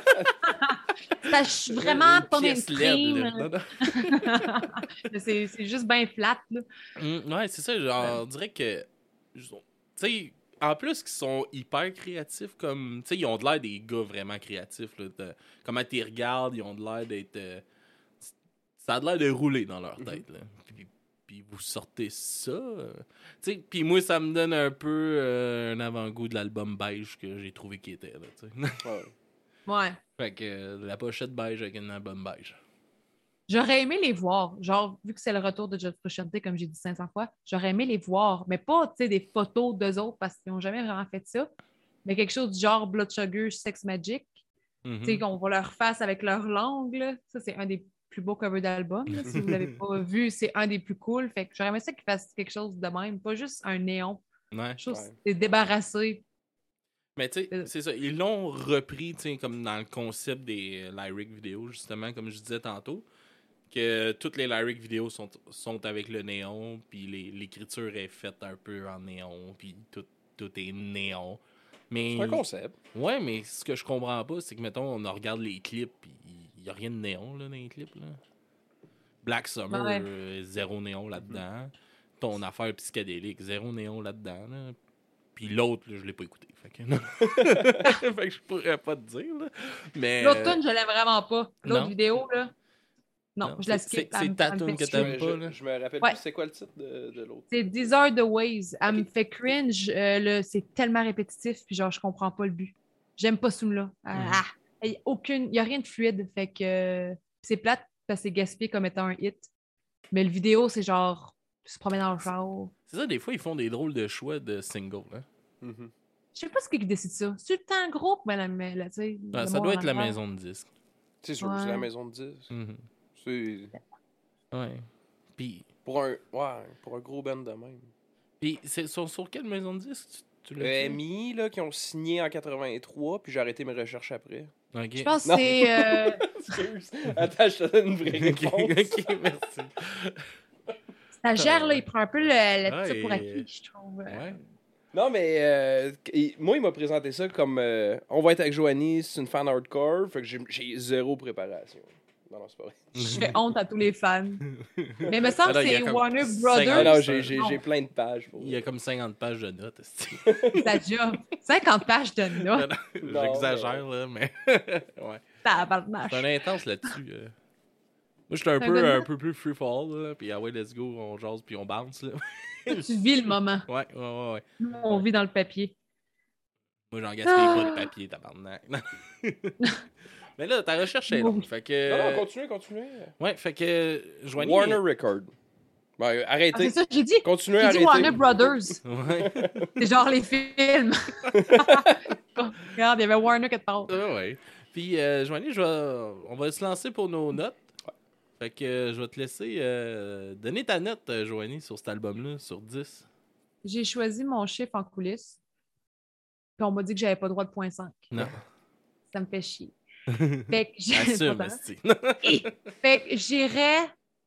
Ça, je suis vraiment Une pas pièce L E D, là. mainstream. Non, non. Mais c'est c'est juste bien flat, là. Mm, ouais, c'est ça. Genre, on dirait que. Tu sais, en plus qu'ils sont hyper créatifs, comme. Tu sais, ils ont de l'air des gars vraiment créatifs. Là, de- comment tu les regardes, ils ont de l'air d'être. euh, ça a de l'air de rouler dans leur tête. Là. Puis, puis vous sortez ça. euh, tu sais, puis moi, ça me donne un peu euh, un avant-goût de l'album beige que j'ai trouvé qui était. Là, tu sais. Ouais. Ouais. Fait que euh, la pochette beige avec un album beige. J'aurais aimé les voir. Genre, vu que c'est le retour de John Frusciante, comme j'ai dit cinq cents fois, j'aurais aimé les voir. Mais pas, tu sais, des photos d'eux autres parce qu'ils n'ont jamais vraiment fait ça. Mais quelque chose du genre Blood Sugar, Sex Magic. Mhm. Tu sais, qu'on voit leur face avec leur langue, là. Ça, c'est un des plus beaux covers d'album. là. Si vous ne l'avez pas vu, c'est un des plus cool. Fait que j'aurais aimé ça qu'ils fassent quelque chose de même. Pas juste un néon. Ouais. Je trouve Ouais. que c'est débarrassé. Mais tu sais, Euh. c'est ça. Ils l'ont repris, tu sais, comme dans le concept des euh, lyric vidéos, justement, comme je disais tantôt, que toutes les lyric vidéos sont, sont avec le néon, puis les- l'écriture est faite un peu en néon, puis tout, tout est néon. Mais, C'est un concept. ouais, mais ce que je comprends pas, c'est que, mettons, on regarde les clips, puis il y a rien de néon, là, dans les clips, là. Black Summer, Ouais. euh, zéro néon là-dedans. Ton affaire psychédélique, zéro néon là-dedans, là. Puis l'autre, là, je l'ai pas écouté. Fait que, non. Fait que je pourrais pas te dire, là. Mais. L'autre tune, je l'aime vraiment pas. L'autre non. vidéo, là. Non, Non, je la c'est- skip. c'est- Elle c'est me- ta elle me tune fait que Je, chier. t'aimes pas, là. je- je me rappelle Ouais. plus c'est quoi le titre de, de l'autre. C'est These Are the Ways. Elle me Ok. fait cringe. euh, le- c'est tellement répétitif, puis genre, je comprends pas le but. J'aime pas ce là. Ah, il y a aucune, il y a rien de fluide. Fait que euh, c'est plate parce que c'est gaspillé comme étant un hit. Mais le vidéo, c'est genre, se promener dans le char. C'est ça, des fois, ils font des drôles de choix de singles, hein. Mhm. Je sais pas ce qui décide ça. C'est le temps groupe, mais la, mais la, tu sais, Ouais, le ça monde doit être en la arrière. maison de disques. C'est sûr, Ouais. c'est la maison de disques. Mhm. C'est Ouais. Puis, pour un, ouais, pour un gros band de même. puis c'est sur, sur quelle maison de disques tu, tu l'as Le dit? M I, là, qui ont signé en quatre-vingt-trois, puis j'ai arrêté mes recherches après. Ok. Je pense que Non. c'est. euh, Excuse. Attends, je te donne une vraie Ok, réponse. ok, merci. Stagiaire, là, il prend un peu le, la Ouais, petite pour et- acquis, je trouve. euh. Ouais. Non, mais euh, il- moi, il m'a présenté ça comme euh, on va être avec Joanie, c'est une fan hardcore, fait que j'ai- j'ai zéro préparation. Non, non, c'est pas vrai. Je fais honte à tous les fans. Mais il me semble Alors, que il y a c'est comme Warner cinquante- Brothers. Ah non, c'est j'ai un- j'ai- non. j'ai plein de pages. Pour... Il y a comme cinquante pages de notes. esti. Ça job. cinquante pages de Non, notes. non, Non, J'exagère, là, mais. ouais. Tabarnache. C'est un intense là-dessus. euh. Moi, j'étais un C'est un peu, gars de un notes. peu plus free fall, là. Puis, ah ouais, let's go, on jase, puis on bounce, là. Tu vis le moment. Ouais, ouais, ouais, ouais. Nous, on vit dans le papier. Moi, j'en gaspille Ah. pas de papier, tabarnak. Mais là, ta recherche est longue. Fait que. Non, non, continuez, continuez. Ouais, fait que. Joanie. Warner Record. Ouais, Ah, arrêtez. c'est ça, j'ai dit. Continuez, J'ai dit arrêtez. Warner Brothers. Ouais. C'est genre les films. Regarde, il y avait Warner quelque part. Ouais, ouais. Puis, euh, Joanie, je vais... on va se lancer pour nos notes. Fait que euh, je vais te laisser euh, donner ta note, euh, Joanie, sur cet album-là, sur dix. J'ai choisi mon chiffre en coulisses. Puis on m'a dit que j'avais pas droit de point cinq. Non. Ça me fait chier. Fait que j'ai- Assume, Pourtant. esti. Fait que j'irais,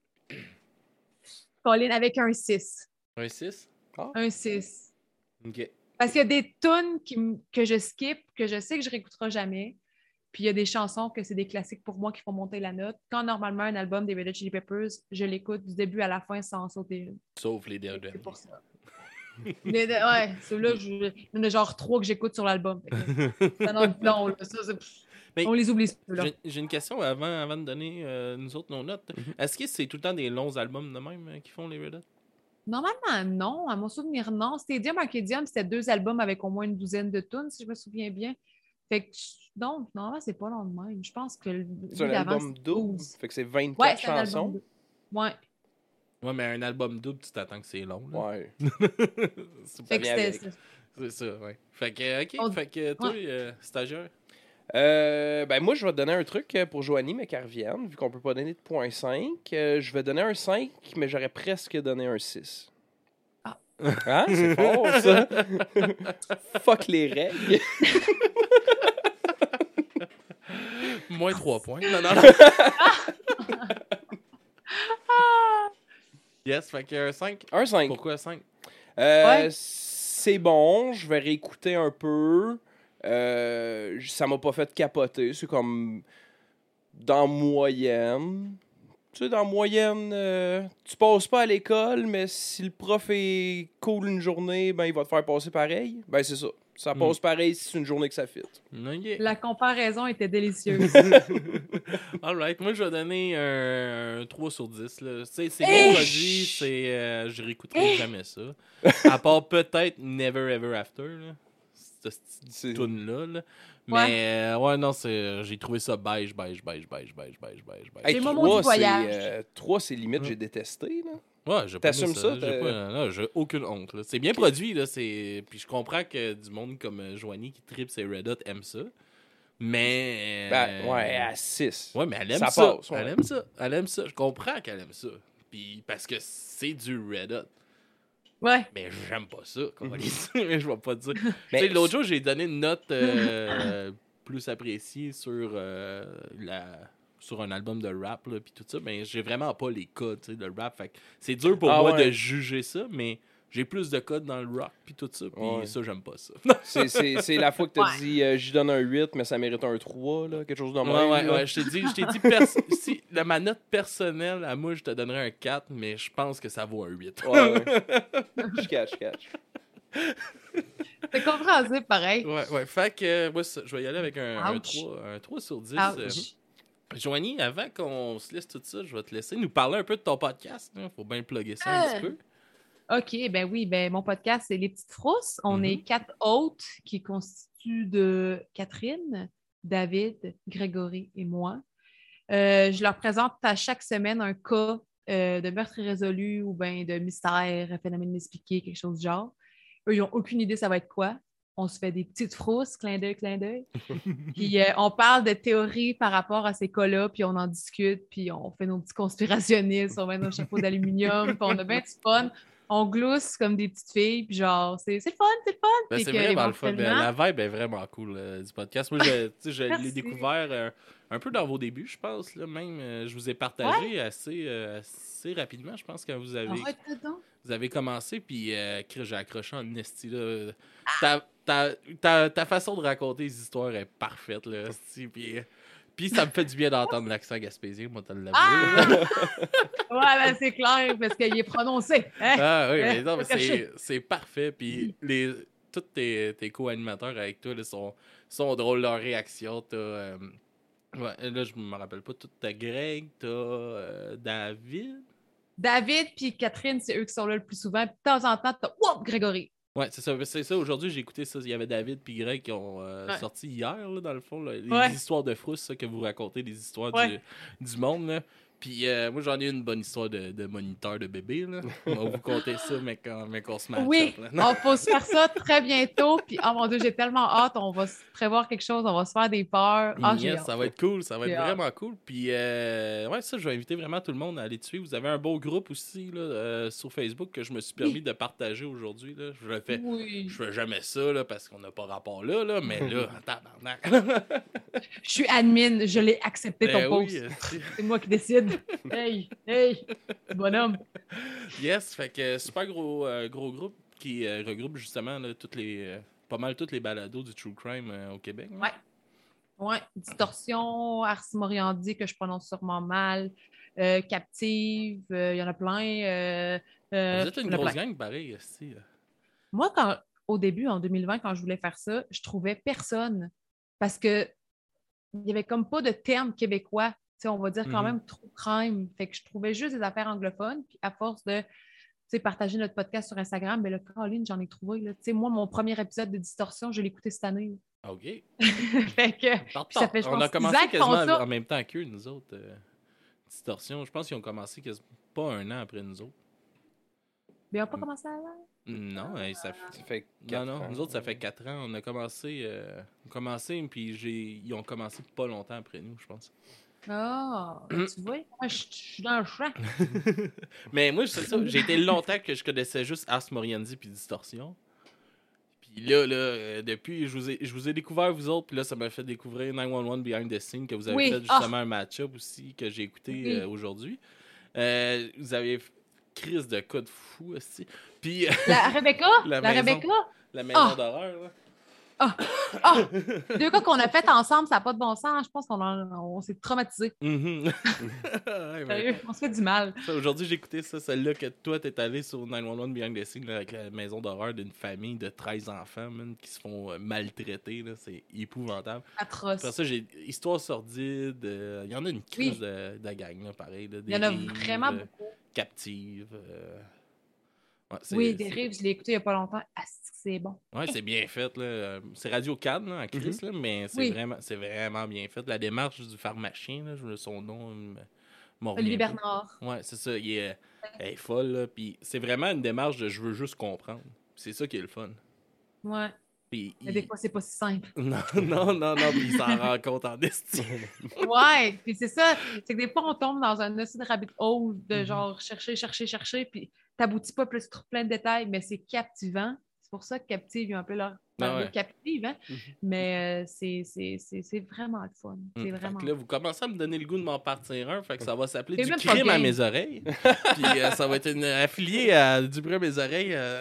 Colin, avec un six. Un six? Un six. OK. Parce qu'il y a des tunes qui m- que je skip, que je sais que je réécouterai jamais. Puis il y a des chansons que c'est des classiques pour moi qui font monter la note. Quand normalement un album des Red Hot Chili Peppers, je l'écoute du début à la fin sans en sauter une. Sauf les derniers. C'est pour ça. Mais, de- ouais, ceux-là, je- il y en a genre trois que j'écoute sur l'album. Fait que ça donne- non, là, ça, c'est- Mais On les oublie, ceux-là. j'ai, j'ai une question avant, avant de donner euh, nous autres nos notes. Mm-hmm. Est-ce que c'est tout le temps des longs albums de même euh, qui font les Red Hot? Normalement, non. À mon souvenir, non. Stadium Arcadium, c'était deux albums avec au moins une douzaine de tunes, si je me souviens bien. Fait que, donc, normalement, c'est pas long de même. Je pense que le C'est un lui d'avant, album c'est double. douze. Fait que c'est vingt-quatre Ouais, c'est un album chansons. double. Ouais. Ouais, mais un album double, tu t'attends que c'est long. Là. Ouais. c'est, Fait que vient c'était. avec. c'était- c'est ça, ouais. Fait que, ok, On- fait que toi, Ouais. euh, stagiaire. Euh, ben moi, je vais te donner un truc euh, pour Joanie, mais qu'elle revienne, vu qu'on peut pas donner de point cinq. Euh, je vais donner un cinq, mais j'aurais presque donné un six. Ah. Hein? C'est fort, ça? Fuck les règles. Moins trois points. Non, non, non. Yes, fait que un cinq. Un cinq. Pourquoi cinq? Euh, Ouais. C'est bon, je vais réécouter un peu. Euh, ça m'a pas fait capoter. C'est comme dans moyenne. Tu sais, dans moyenne, euh, tu passes pas à l'école, mais si le prof est cool une journée, ben il va te faire passer pareil. Ben c'est ça. Ça Mm. passe pareil si c'est une journée que ça fit. Ok. La comparaison était délicieuse. Alright, moi je vais donner un, un trois sur dix. Là. Tu sais, c'est Eh! bien produit, c'est, euh, je réécouterai jamais ça. À part peut-être Never Ever After, là. Cette C'est- tune-là. Là. Ouais. Mais euh, ouais, non, c'est, j'ai trouvé ça beige, beige, beige, beige, beige, beige, beige, beige. Hey, Les moments trois, du voyage. c'est, euh, trois, c'est limite, Ouais. j'ai détesté. Là. Ouais, j'ai pas aimé T'assumes ça, J'ai, t'as- pas, non, j'ai aucune honte. Là. C'est bien produit, là. C'est... Puis je comprends que du monde comme euh, Joanie qui tripe ses Red Hot aime ça. Mais. Ben, euh, ouais, à six. Ouais, mais elle aime Ça ça. passe, ouais. Elle aime ça. Elle aime ça. Je comprends qu'elle aime ça. Puis parce que c'est du Red Hot. Ouais. Mais j'aime pas ça. Comme on dit. Mais je vais pas dire. Mais- Tu sais, l'autre jour, j'ai donné une note euh, plus appréciée sur euh, la. Sur un album de rap, là, puis tout ça, mais j'ai vraiment pas les codes, tu sais, de rap. Fait que c'est dur pour Ah moi ouais. de juger ça, mais j'ai plus de codes dans le rock, puis tout ça, puis Ouais. ça, j'aime pas ça. C'est, c'est, c'est la fois que t'as Ouais. dit euh, j'y donne un huit, mais ça mérite un trois, là, quelque chose de même. Ouais, ouais, là. ouais, je t'ai dit, je t'ai dit pers- si, la, ma note personnelle, à moi, je te donnerais un quatre, mais je pense que ça vaut un huit. Ouais, ouais. Je catch, je catch. C'est compréhensible, pareil. Ouais, ouais, fait que, euh, moi, ça, je vais y aller avec un, un, Ouch. trois, un trois sur dix. Ouch. euh. Joanie, avant qu'on se laisse tout ça, je vais te laisser nous parler un peu de ton podcast. Il faut bien plugger ça un Ah. petit peu. OK, ben oui, ben mon podcast, c'est Les Petites Frousses. On Mhm. est quatre hôtes qui constituent de Catherine, David, Grégory et moi. Euh, je leur présente à chaque semaine un cas euh, de meurtre irrésolu ou ben de mystère, un phénomène inexpliqué, quelque chose du genre. Eux, ils n'ont aucune idée ça va être quoi. On se fait des petites frousses, clin d'œil, clin d'œil. Puis euh, on parle de théories par rapport à ces cas-là, puis on en discute, puis on fait nos petits conspirationnistes, on met nos chapeaux d'aluminium, puis on a bien du fun. On glousse comme des petites filles, puis genre, c'est c'est le fun, c'est le fun. Ben, Puis c'est que, vraiment le fun. Ben, éventuellement- la vibe est vraiment cool euh, du podcast. Moi, je, tu sais, je l'ai Merci. découvert euh, un peu dans vos débuts, je pense. Là, même, euh, je vous ai partagé assez, euh, assez rapidement, je pense, quand vous avez, Arrête donc. vous avez commencé. Puis euh, Chris, j'ai accroché en esti. Là. Ta, ta, ta, ta façon de raconter les histoires est parfaite. Là, esti, puis, euh, puis ça me fait du bien d'entendre l'accent gaspésien, moi, t'as le Ah! Ouais, ben c'est clair, parce qu'il est prononcé. Hein? Ah oui, Euh, mais non, mais faut cacher. c'est, c'est parfait. Puis les, tous tes, tes co-animateurs avec toi là, sont, sont drôles, leurs réactions. T'as, euh, ouais, là, je me rappelle pas. Tout, t'as Greg, t'as euh, David. David puis Catherine, c'est eux qui sont là le plus souvent. Puis de temps en temps, t'as Woup, Grégory. Ouais, c'est ça. C'est ça. Aujourd'hui, j'ai écouté ça. Il y avait David puis Greg qui ont euh, Ouais. sorti hier, là, dans le fond. Là, les Ouais. histoires de frousse, ça, que vous racontez, les histoires Ouais. du, du monde. Là. Puis euh, moi, j'en ai une bonne histoire de, de moniteur de bébé. Là. On va vous conter ça, mais quand, mais qu'on se match Oui, up, là. Non. on faut se faire ça très bientôt. Puis, oh mon Dieu, j'ai tellement hâte. On va se prévoir quelque chose, on va se faire des peurs. Ah, j'ai Yes, hâte. ça va être cool, ça va J'ai être hâte. vraiment cool. Puis, euh, ouais, ça, je vais inviter vraiment tout le monde à aller te suivre. Vous avez un beau groupe aussi là, euh, sur Facebook que je me suis permis Oui. de partager aujourd'hui. Là. Je le fais. Oui. Je fais jamais ça là, parce qu'on n'a pas rapport là, là mais là, tabarnak. Je suis admin, je l'ai accepté ton Ben post. oui, euh, c'est- C'est moi qui décide. Hey, hey, bonhomme. yes, fait que super gros, euh, gros groupe qui euh, regroupe justement là, toutes les, euh, pas mal toutes les balados du True Crime euh, au Québec. là. Ouais. Ouais, Distorsion, Ars Moriendi, que je prononce sûrement mal, euh, Captive, euh, il y en a plein. euh, euh, Vous êtes il une y en a grosse plein. gang, pareil. esti, là. Moi, quand, au début, en deux mille vingt, quand je voulais faire ça, je trouvais personne. Parce que il n'y avait comme pas de terme québécois. Tu sais, on va dire quand Mhm. même true crime. Fait que je trouvais juste des affaires anglophones. Puis à force de tu sais, partager notre podcast sur Instagram, mais le Caroline, j'en ai trouvé. Là. Tu sais, moi, mon premier épisode de Distorsion, je l'ai écouté cette année. OK. Fait que, Tarte, puis ça fait, je on pense, a six commencé ans qu'ils font quasiment ça. en même temps qu'eux, nous autres. euh, Distorsion. Je pense qu'ils ont commencé quasiment pas un an après nous autres. Mais ils n'ont pas commencé avant. Non, hey, ça fait... Ça fait Non, quatre non, ans. nous autres, ça fait quatre ans. On a commencé, euh, on a commencé puis j'ai... ils ont commencé pas longtemps après nous, je pense. Ah, tu vois, moi, je je suis dans le champ. Mais moi, c'est ça. J'ai été longtemps que je connaissais juste Ars Moriendi puis Distorsion. Puis là, là euh, depuis, je vous, ai, je vous ai découvert, vous autres, puis là, ça m'a fait découvrir neuf un un Behind the Scenes, que vous avez Oui. fait justement un match-up aussi, que j'ai écouté Oui. euh, aujourd'hui. Euh, vous avez crise de cas de fou aussi. Puis euh, La Rebecca? La La, maison. Rebecca? la maison Ah. d'horreur, là. Ah! Deux cas qu'on a fait ensemble, ça n'a pas de bon sens. Je pense qu'on en- on s'est traumatisés. Mhm. Ouais, mais Sérieux, on se fait du mal. ça, aujourd'hui, j'ai écouté ça, celle-là que toi, t'es allé sur neuf un un Behind the Scenes là, avec la maison d'horreur d'une famille de treize enfants man, qui se font euh, maltraiter. Là, c'est épouvantable. Atroce. Après ça, j'ai histoire sordide. euh, Il y en a une crise Oui. de, de gang, là, pareil. Là, Il y en a des rives, vraiment euh, beaucoup. captives. euh, ouais, c'est- Oui, des c'est- rives, je l'ai écouté il n'y a pas longtemps. Ah, c'est bon. Ouais, c'est bien fait. Là. Euh, C'est Radio Cannes, là, en Chris, là, mais c'est Oui. vraiment, c'est vraiment bien fait. La démarche du pharmacien, là, je son nom, il me- m'en revient Olivier plus. Bernard. Ouais, c'est ça. Il est, elle est folle, là. Puis c'est vraiment une démarche de je veux juste comprendre. C'est ça qui est le fun. Ouais. Puis Mais il- des fois, c'est pas si simple. Non, non, non, non, puis il s'en rend compte en estime. Ouais, puis c'est ça. C'est que des fois, on tombe dans un aussi de rabbit hole de Mhm. genre chercher, chercher, chercher, puis t'aboutis pas plus trop plein de détails, mais c'est captivant. C'est pour ça que Captive, ils ont un peu leur, leur Ah ouais. look captive, hein? Mhm. Mais euh, c'est, c'est, c'est, c'est vraiment le fun. C'est Fait vraiment. que là, vous commencez à me donner le goût de m'en partir un, fait que ça va s'appeler C'est du même pas crime à game. mes oreilles. Puis euh, ça va être une affiliée à du bruit à mes oreilles. euh,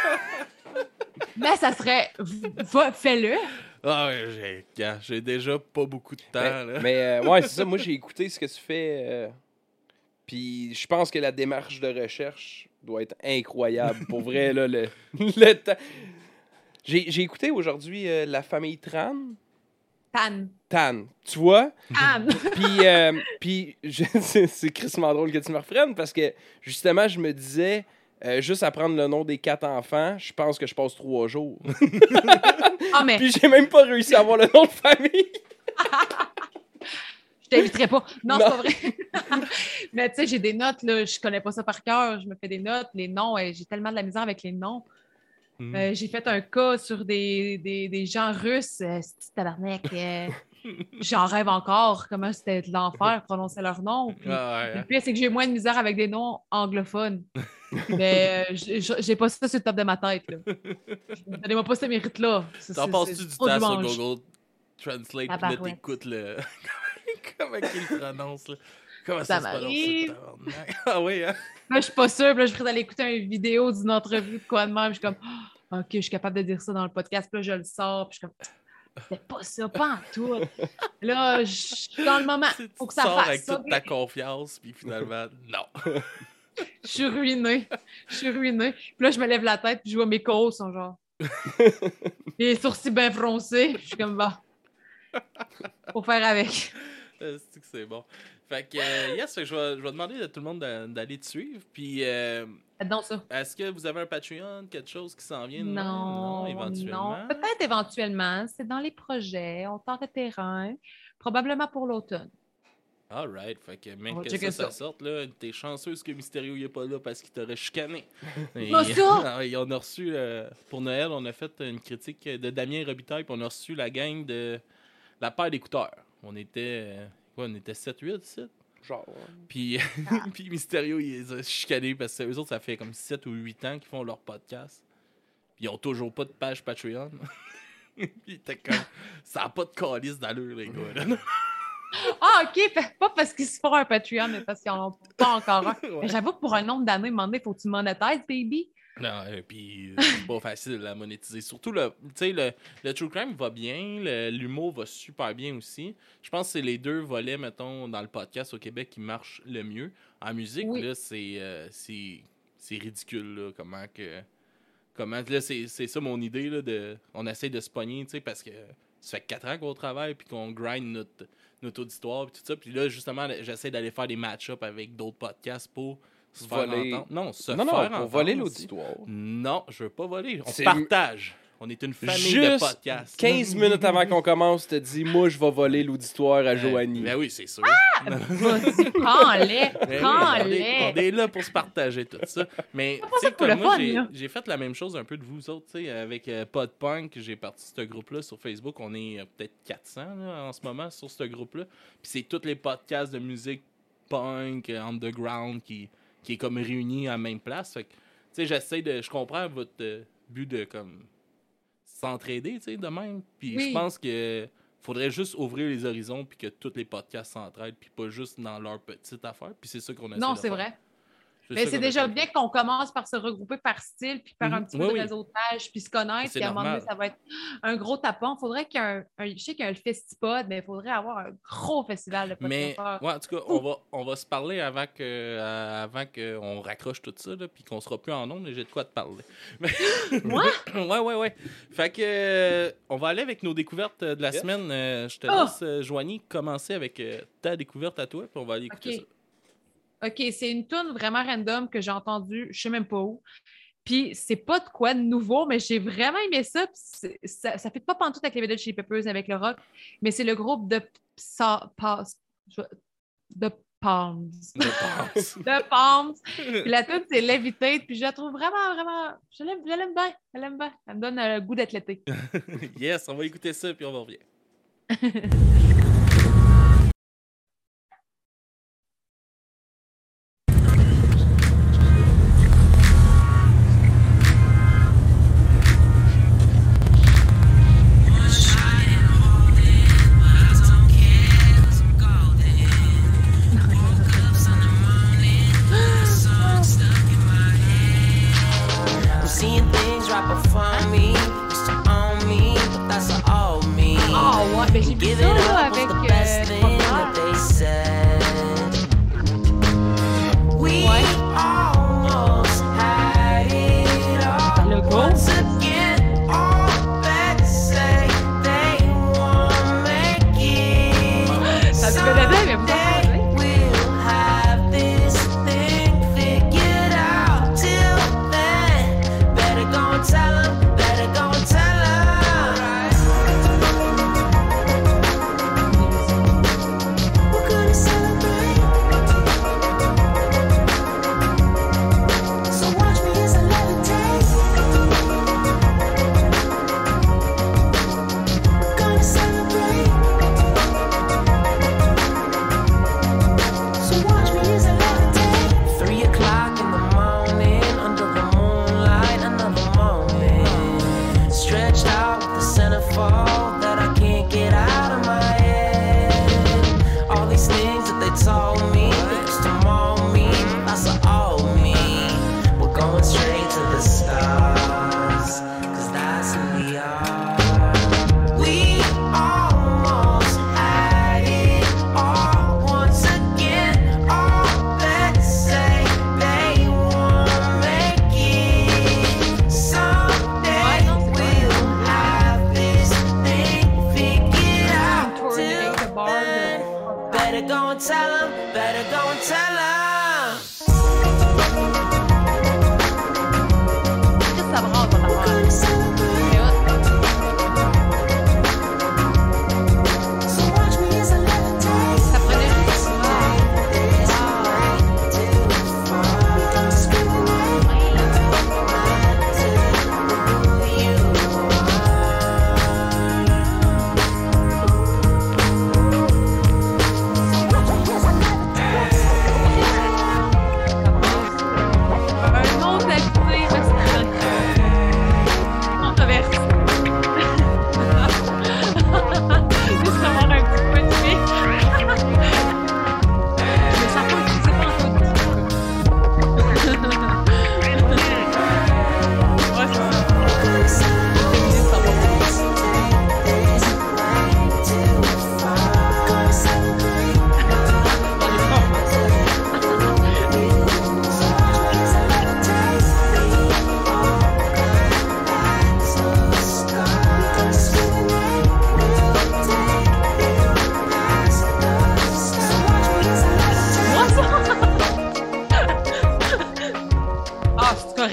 Mais ça serait. Va, fais-le. Ah ouais, j'ai, gars, j'ai déjà pas beaucoup de temps. Mais, là. mais, euh, ouais, c'est ça. Moi, j'ai écouté ce que tu fais. euh, Puis je pense que la démarche de recherche doit être incroyable. Pour vrai, là, le, le temps. J'ai, j'ai écouté aujourd'hui euh, La famille Tran. Tan. Tan. Tu vois? Anne. Puis, euh, puis je- c'est, c'est crissement drôle que tu me reprennes parce que justement, je me disais, euh, juste apprendre le nom des quatre enfants, je pense que je passe trois jours. Ah, mais Puis j'ai même pas réussi à avoir le nom de famille. je t'inviterai pas. Non, Non. c'est pas vrai. Mais tu sais, j'ai des notes, là. Je connais pas ça par cœur. Je me fais des notes. Les noms, euh, j'ai tellement de la misère avec les noms. Mhm. Euh, j'ai fait un cas sur des, des, des gens russes. Euh, c'est tabarnak. euh, J'en rêve encore. Comment c'était de l'enfer prononcer leur nom. Puis, Ah le ouais, pire, c'est que j'ai moins de misère avec des noms anglophones. Mais euh, j'ai- j'ai pas ça sur le top de ma tête. là. Donnez-moi pas ce mérite-là. C'est- T'en c'est- passes-tu c'est du trop temps sur louange. Google Translate, puis là, Tabarouette. t'écoutes le... Comment qu'il le prononce, là? Comment ça, Ça se prononce, m'arrive. ça, tabarnak? Ah oui, hein? Là, je suis pas sûre. Puis là, je suis d'aller écouter une vidéo d'une entrevue de quoi de même. Je suis comme, Ah, OK, je suis capable de dire ça dans le podcast. Puis là, je le sors. Puis je suis comme, c'était pas ça, pas en tout. Là, je suis dans le moment. Tu Faut que tu ça sors fasse avec ça. toute ta confiance, puis finalement, non. Je suis ruinée. Je suis ruinée. Puis là, je me lève la tête. Puis je vois mes côtes sont genre. Les sourcils bien froncés. Je suis comme, bah. Faut faire avec. Euh, C'est que c'est bon. Fait que, euh, yes, fait que je vais, je vais demander à tout le monde d'a- d'aller te suivre. Puis, euh, Faites donc ça. est-ce que vous avez un Patreon, quelque chose qui s'en vient? de même? Non, éventuellement. non. Peut-être éventuellement. C'est dans les projets. On tente le terrain. Probablement pour l'automne. Alright, fait que, mec, On va que checker ça, ça ça. sorte, là, t'es chanceuse que Mysterio il est pas là parce qu'il t'aurait chicané. Et- Pas ça! Ah ouais, on a reçu, euh, pour Noël, on a fait une critique de Damien Robitaille, puis on a reçu la gang de la paire d'écouteurs. On était, euh, quoi, on était sept huit, ici. Genre, ouais. Puis, puis Mysterio, il les a chicanés parce que eux autres, ça fait comme sept ou huit ans qu'ils font leur podcast. Puis ils ont toujours pas de page Patreon. Puis il était comme, ça a pas de calice d'allure, les gars. Là. Ah, OK. Fait- Pas parce qu'ils se font un Patreon, mais parce qu'ils en ont pas encore un. Ouais. Mais j'avoue que pour un nombre d'années, à un moment donné, faut que tu monétises, baby. Non, et puis euh, c'est pas facile à monétiser. Surtout, le, tu sais, le, le true crime va bien, le- l'humour va super bien aussi. Je pense que c'est les deux volets, mettons, dans le podcast au Québec qui marchent le mieux. En musique, Oui. là, c'est, euh, c'est, c'est ridicule, là, comment que... Comment, là, c'est, c'est ça mon idée, là, de... On essaie de se pogner, tu sais, parce que ça fait quatre ans qu'on travaille puis qu'on grind notre, notre auditoire puis tout ça. Puis là, justement, j'essaie d'aller faire des match-ups avec d'autres podcasts pour se faire Voler. entendre. Non, se Non, faire non, entendre pour voler aussi. l'auditoire. Non, je veux pas voler. On C'est- partage. On est une famille de Juste podcasts. quinze minutes avant qu'on commence, tu te dis, moi, je vais voler l'auditoire à Joanie. Ben oui, c'est sûr. Vas-y, prends-les, Ben oui, on, est, prends-les. on est là pour se partager tout ça. Mais pas tu ça sais, pour comme le moi, fun, j'ai, là. j'ai fait la même chose un peu de vous autres. Tu sais, avec euh, Podpunk, j'ai parti de ce groupe-là sur Facebook. On est euh, peut-être quatre cents là, en ce moment sur ce groupe-là. Puis c'est tous les podcasts de musique punk, euh, underground qui, qui est comme réunis à la même place. Fait que, tu sais, j'essaie de. Je comprends votre euh, but de comme s'entraider, tu sais, de même. Puis Oui. je pense que faudrait juste ouvrir les horizons puis que tous les podcasts s'entraident puis pas juste dans leur petite affaire. Puis c'est ça qu'on essaie Non, de c'est faire. vrai. C'est Mais ça c'est qu'on déjà essaie de bien faire. qu'on commence par se regrouper par style, puis faire un Mhm. petit Oui, peu oui. de réseautage, puis se connaître. C'est Puis à un moment donné, normal. ça va être un gros tapon. Faudrait qu'il y ait un, un- je sais qu'il y a le Festipod, mais il faudrait avoir un gros festival de Mais, podcasteurs. ouais, en tout cas, on va, on va se parler avant que, euh, avant qu'on raccroche tout ça, là, puis qu'on sera plus en ondes, mais j'ai de quoi te parler. Moi? ouais, ouais, ouais. Fait que, euh, on va aller avec nos découvertes de la Yes. semaine. Euh, je te Oh! laisse, euh, Joanie, commencer avec euh, ta découverte à toi, puis on va aller écouter Ok. ça. OK, c'est une tune vraiment random que j'ai entendue, je sais même pas où. Puis c'est pas de quoi de nouveau, mais j'ai vraiment aimé ça. Puis c'est- ça, ça fait pas pantoute avec les Red Hot Chili Peppers, avec le rock, mais c'est le groupe de Psa- Pas- de Palms. Je pense. De Palms. Puis la tune, c'est Levitate. Puis je la trouve vraiment, vraiment. Je l'aime, je l'aime bien. Je l'aime bien. Elle me donne le goût d'être l'été. Yes, on va écouter ça, puis on va revenir. I'm seeing things right before me, used to own me, but that's all me. Ah ouais, ben j'ai vu Give ça it là, up was avec the best euh, thing that Poplar. they said. We Ouais. almost had it all. Le gros. Once again, all bets say they won't make it. Ça te fait la tête, mais vous Someday entendez? we'll have this thing figured out. Till then, better go and tell 'em, better go and tell 'em. We're gonna celebrate. So watch me as I levitate. We're gonna celebrate. So watch me as I levitate. Three o'clock in the morning, under the moonlight, another moment. Stretched out with the centerfold that I can't get out of my head. All these things that they told me, they used to mold me, that's all me. We're going straight to the stars, cause that's who we are. We almost had it all once again. All bets say they won't make it. Someday we'll have this thing figured out. Tourner Till avec le bar then, de- better go and tell 'em, better go and tell 'em. Qu'est-ce que ça brasse, votre We're affaire? gonna celebrate. C'est hot. So watch me as I levitate. Ça prenait juste wow.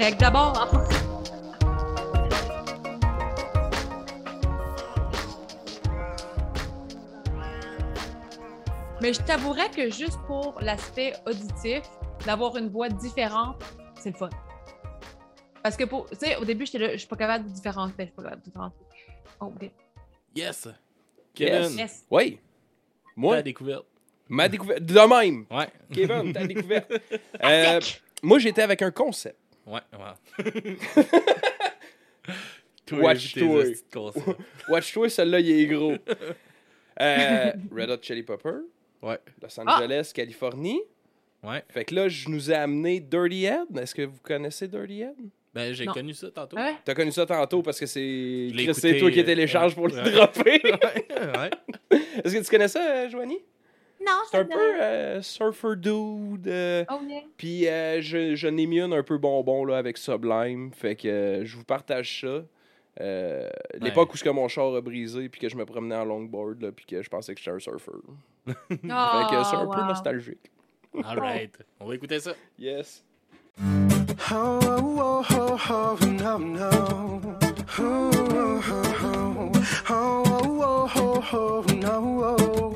Fait que d'abord, mais je t'avouerais que juste pour l'aspect auditif, d'avoir une voix différente, c'est le fun. Parce que pour, tu sais, au début, j'étais là, je suis pas capable de différencier. Je suis pas capable de différencier. Oh, ok. Yes. Yes. Kevin, Yes. Oui. Moi, ta découverte. ma découverte. De même. Ouais. Kevin, ta découverte. Euh, moi, j'étais avec un concept. Ouais, ouais. Toi, Watch tes toi. hosties de concepts. Watch-toi, celui-là, il est gros. Euh, Red Hot Chili Pepper, Ouais, Los Angeles, Californie. ouais. Fait que là, je nous ai amené Dirty Head. Est-ce que vous connaissez Dirty Head? Ben, j'ai Non. connu ça tantôt. Ouais. T'as connu ça tantôt parce que c'est l'ai Chris, écouté, c'est toi qui euh, télécharge pour le ouais. dropper. Ouais, ouais. Est-ce que tu connais ça, euh, Joanie? Non, C'est un peu euh, surfer dude. euh, Oh, yeah. Puis euh, je, je n'ai mis une un peu bonbon là, avec Sublime. Fait que euh, je vous partage ça. Euh, L'époque où ce que mon char a brisé puis que je me promenais en longboard là, puis que je pensais que j'étais un surfer. Oh, fait que c'est un peu wow. nostalgique. All right. On va écouter ça. Yes. Oh, oh, oh, oh, oh, no, no. Oh, oh, oh, oh, oh, oh, oh, no.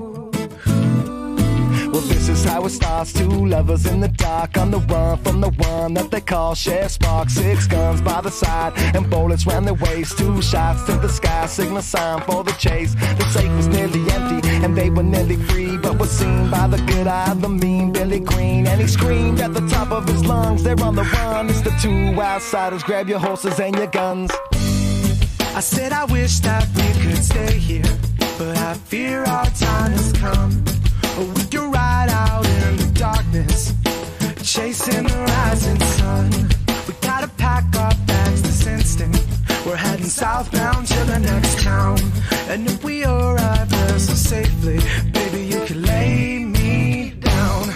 Well, this is how it starts. Two lovers in the dark on the run from the one that they call Chef Spark. Six guns by the side and bullets round their waist. Two shots to the sky, signal sign for the chase. The safe was nearly empty and they were nearly free, but was seen by the good eye of the mean Billy Green. And he screamed at the top of his lungs, they're on the run. It's the two outsiders, grab your horses and your guns. I said I wish that we could stay here, but I fear our time has come. We can ride out in the darkness, chasing the rising sun. We gotta pack our bags this instant. We're heading southbound to the next town. And if we arrive there so safely, baby, you can lay me down.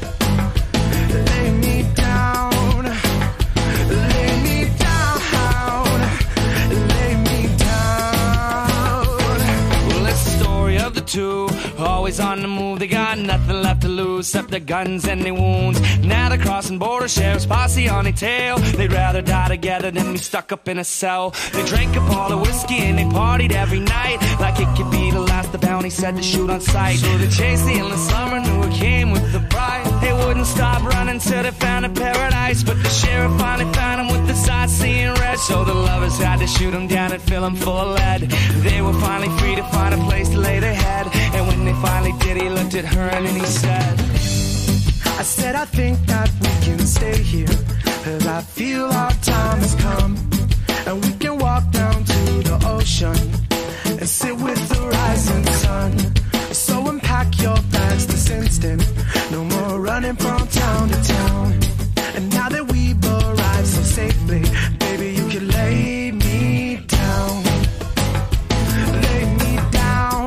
Lay me down. Lay me down. Lay me down. Well, it's the story of the two, always on the move. They got nothing left to lose except their guns and their wounds. Now they're crossing border, sheriff's posse on their tail. They'd rather die together than be stuck up in a cell. They drank up all the whiskey and they partied every night, like it could be the last. The bounty said to shoot on sight. So they chased the endless summer, knew it came with the bride. They wouldn't stop running till they found a paradise, but the sheriff finally found them with the sightseeing red. So the lovers had to shoot them down and fill them full of lead. They were finally free to find a place to lay their head. And when they finally did, he looked at her and then he said, I said I think that we can stay here, cause I feel our time has come. And we can walk down to the ocean and sit with the rising sun. So unpack your bags this instant, no more running from town to town. And now that we've arrived so safely, baby, you can lay me down. Lay me down.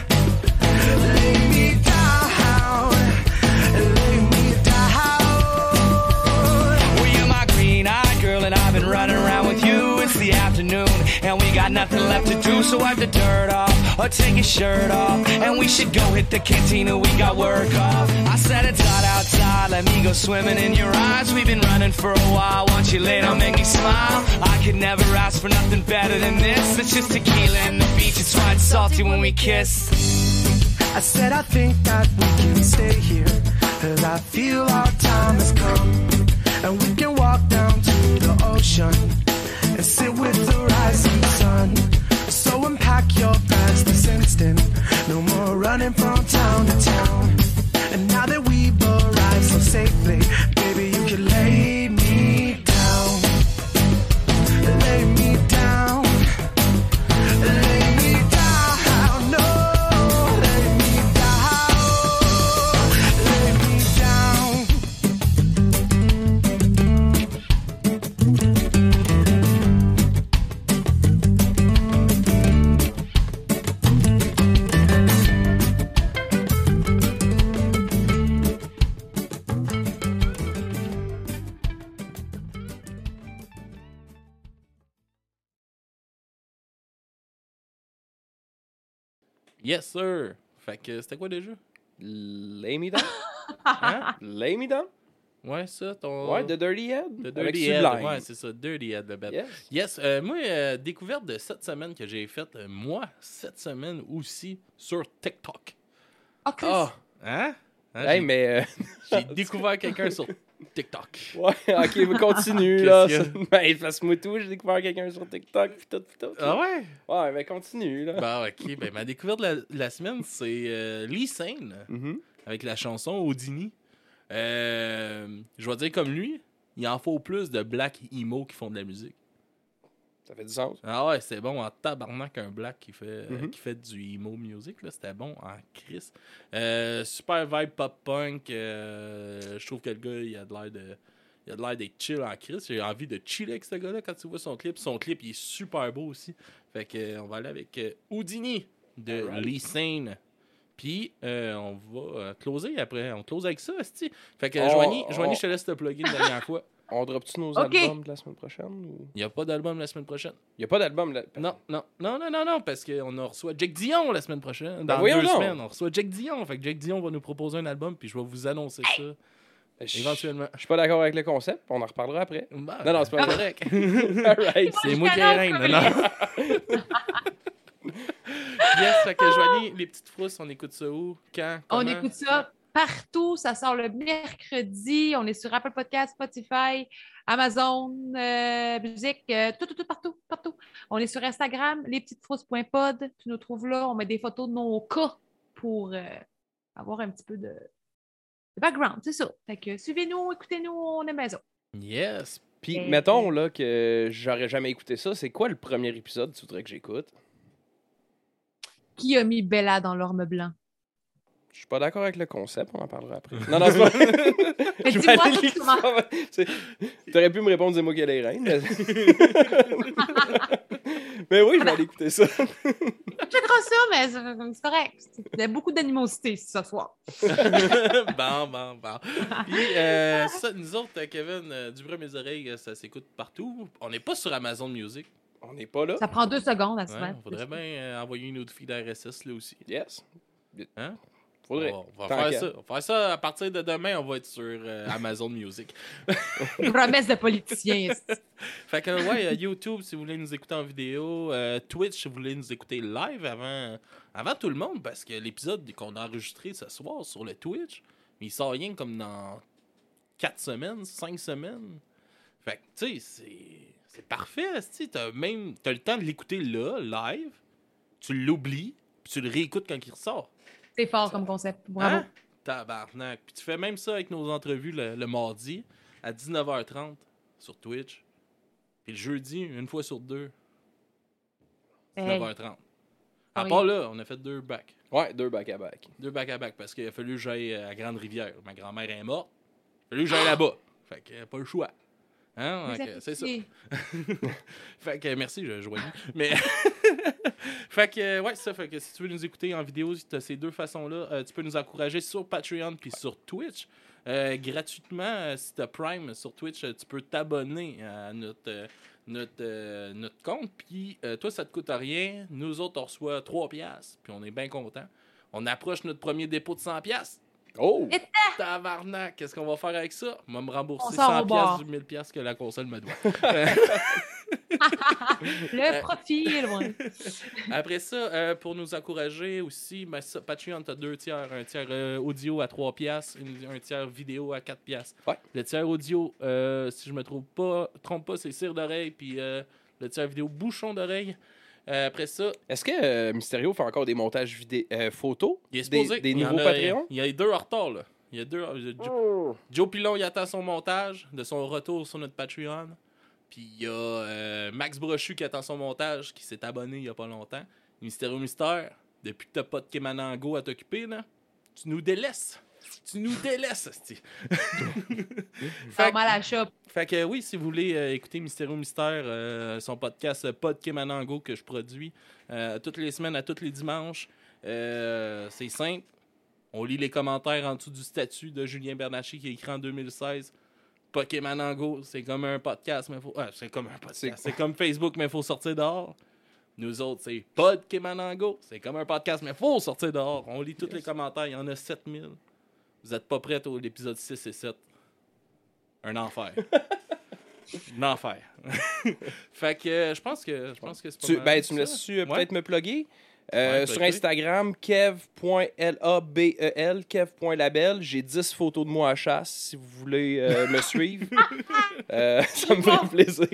Lay me down. Lay me down. Well, you're my green-eyed girl and I've been running around with you. It's the afternoon and we got nothing left to do, so wipe the dirt off or take your shirt off, and we should go hit the cantina, we got work off. I said it's hot outside, let me go swimming in your eyes. We've been running for a while, once you lay down, make me smile. I could never ask for nothing better than this. It's just tequila and the beach, it's why it's salty when we kiss. I said I think that we can stay here, cause I feel our time has come. And we can walk down to the ocean and sit with the rising sun. So unpack your bags this instant, no more running from town to town. And now that we've arrived so safely, baby, you can lay me down. Lay me down. Lay me down. No, lay me down. Lay me down. Yes, sir. Fait que c'était quoi déjà? Lay me down. Hein? Lay me down. Ouais, ça, ton... Ouais, The Dirty Head. The avec Dirty Head. Sublime. Ouais, c'est ça, Dirty Head, le bête. Yes. Yes, euh, moi, euh, découverte de cette semaine que j'ai faite, euh, moi, cette semaine aussi, sur TikTok. Oh, Chris. Ah, Hein? Hein, hey, j'ai- mais... euh, J'ai découvert quelqu'un sur TikTok. Ouais, ok, mais continue, là. Qu'est-ce Ça- Ben, passe-moi tout, j'ai découvert quelqu'un sur TikTok, pis tout, pis tout. Ah ouais? Ouais, mais continue, là. Bah ok, ben ma découverte de la, de la semaine, c'est euh, Lee Sane, Mhm. avec la chanson Houdini. Euh, je vais dire comme lui, il en faut plus de black emo qui font de la musique. Ça fait du sens. Ah ouais, c'est bon en tabarnak un black qui fait, euh, Mhm. qui fait du emo music, là, c'était bon en Chris. Euh, super vibe pop-punk, euh, je trouve que le gars, il a de l'air de... Il a de l'air d'être chill en Chris. J'ai envie de chiller avec ce gars-là quand tu vois son clip. Son clip, il est super beau aussi. Fait que, euh, on va aller avec euh, Houdini de Alright. Lee Sane. Puis, euh, on va euh, closer après. On close avec ça, esti. Fait que, Oh, Joanie, oh. Joanie, je te laisse te plugger une dernière fois. On drop-tu nos Ok. albums de la semaine prochaine? Ou... Il n'y a pas d'album la semaine prochaine. Il n'y a pas d'album, là. Non, non, non, non, non, non, parce qu'on a reçoit Jack Dion la semaine prochaine. Dans voyons deux donc. semaines, on reçoit Jack Dion. Fait que Jack Dion va nous proposer un album, puis je vais vous annoncer ça Je- éventuellement. Je suis pas d'accord avec le concept, on en reparlera après. Ben, Non, non, c'est pas correct. Alright. C'est moi qui ai reine. Non, non. Yes, fait que Joanie, les petites frousses, on écoute ça où? Quand? On Comment? écoute ça partout. Ça sort le mercredi. On est sur Apple Podcasts, Spotify, Amazon, euh, Musique, euh, tout, tout, tout, partout, partout. On est sur Instagram, lespetitesfrousses.pod. Tu nous trouves là. On met des photos de nos cas pour euh, avoir un petit peu de, de background. C'est ça. Fait que suivez-nous, écoutez-nous, on aime bien ça. Yes. Puis, Euh, mettons, là, que j'aurais jamais écouté ça, c'est quoi le premier épisode que tu voudrais que j'écoute? Qui a mis Bella dans l'orme blanc? Je suis pas d'accord avec le concept, on en parlera après. Non, non, c'est pas... Mais Je vais dis-moi aller lire comment- ça. C'est- T'aurais pu me répondre, dis-moi qu'elle est reine. Mais... mais oui, je vais aller écouter ça. Checkera ça, mais c'est c'est correct. Il y a beaucoup d'animosité ce soir. bon, bon, bon. Puis, euh, ça, nous autres, euh, Kevin, euh, du bruit à mes oreilles, euh, ça s'écoute partout. On n'est pas sur Amazon Music. On n'est pas là. Ça prend deux secondes à se Ouais, mettre. on faudrait bien euh, envoyer une autre fille d'R S S là aussi. Yes. Hein? Faudrait. On va, Tant faire qu'à. ça. On va faire ça à partir de demain. On va être sur euh, Amazon Music. Promesse de politicien. Fait que, ouais, euh, YouTube, si vous voulez nous écouter en vidéo. euh, Twitch, si vous voulez nous écouter live avant, avant tout le monde. Parce que l'épisode qu'on a enregistré ce soir sur le Twitch, il sort rien comme dans quatre semaines, cinq semaines. Fait que, tu sais, c'est, c'est parfait. Tu as même t'as le temps de l'écouter là, live. Tu l'oublies, puis tu le réécoutes quand il ressort. C'est fort comme concept. Bravo. Hein? Tabarnak. Puis tu fais même ça avec nos entrevues le, le mardi à dix-neuf heures trente sur Twitch. Puis le jeudi, une fois sur deux, Hey. dix-neuf heures trente. À Oui. part là, on a fait deux bacs. Ouais, deux back-à-back. Deux back-à-back parce qu'il a fallu que j'aille à Grande-Rivière. Ma grand-mère est morte. Il a fallu que j'aille là-bas. Fait que pas le choix. Hein? Les Donc, euh, c'est ça. appréciés. Fait que merci, je joignais. Mais fait que euh, ouais, ça fait que si tu veux nous écouter en vidéo, tu as ces deux façons-là, euh, tu peux nous encourager sur Patreon puis sur Twitch. Euh, gratuitement, euh, si tu as Prime sur Twitch, euh, tu peux t'abonner à notre euh, notre euh, notre compte puis euh, toi ça te coûte rien, nous autres on reçoit trois piastres, puis on est bien contents. On approche notre premier dépôt de cent piastres. Oh! Et- Tabarnak, qu'est-ce qu'on va faire avec ça? On va me On rembourser sort au cent bar. piastres du mille piastres que la console me doit. Le profil, ouais. Après ça, euh, pour nous encourager aussi, ben ça, Patreon, t'as deux tiers. Un tiers euh, audio à trois piastres, une- un tiers vidéo à quatre piastres. Ouais. Le tiers audio, euh, si je me trompe pas, trompe pas, c'est cire d'oreille, puis euh, le tiers vidéo, bouchon d'oreille. Euh, après ça, Est-ce que euh, Mysterio fait encore des montages vidéo euh, photos? il est Des- supposé. des il y en nouveaux a- Patreons? Il y a deux en retard, là. Il y a deux. euh, Joe, Joe Pilon, il attend son montage de son retour sur notre Patreon. Puis il y a euh, Max Brochu qui attend son montage, qui s'est abonné il y a pas longtemps. Mystérieux Mystère, depuis que t'as pas de Kemanango à t'occuper, là, tu nous délaisses. Tu nous délaisses, esti. Ça va fait, mal à la shop. fait que oui, si vous voulez euh, écouter Mystérieux Mystère, euh, son podcast euh, Pas de Kemanango que je produis euh, toutes les semaines, à tous les dimanches, euh, c'est simple. On lit les commentaires en dessous du statut de Julien Bernacchi qui a écrit en deux mille seize. Pokémon en Go, c'est comme un podcast, mais faut. Ah, c'est comme un podcast. C'est- C'est comme Facebook, mais il faut sortir dehors. Nous autres, c'est Pokémon en Go. C'est comme un podcast, mais il faut sortir dehors. On lit tous les commentaires. Il y en a sept mille. Vous êtes pas prêts au l'épisode six et sept. Un enfer. Un enfer. Fait que euh, je pense que je pense que c'est pas Tu, mal ben, tu me ça. laisses-tu euh, Ouais. peut-être me plugger? Euh, Ouais, sur plug-toi. Instagram, kev point label, kev point label. J'ai dix photos de moi à chasse si vous voulez euh, me suivre. Euh, ça me ferait plaisir.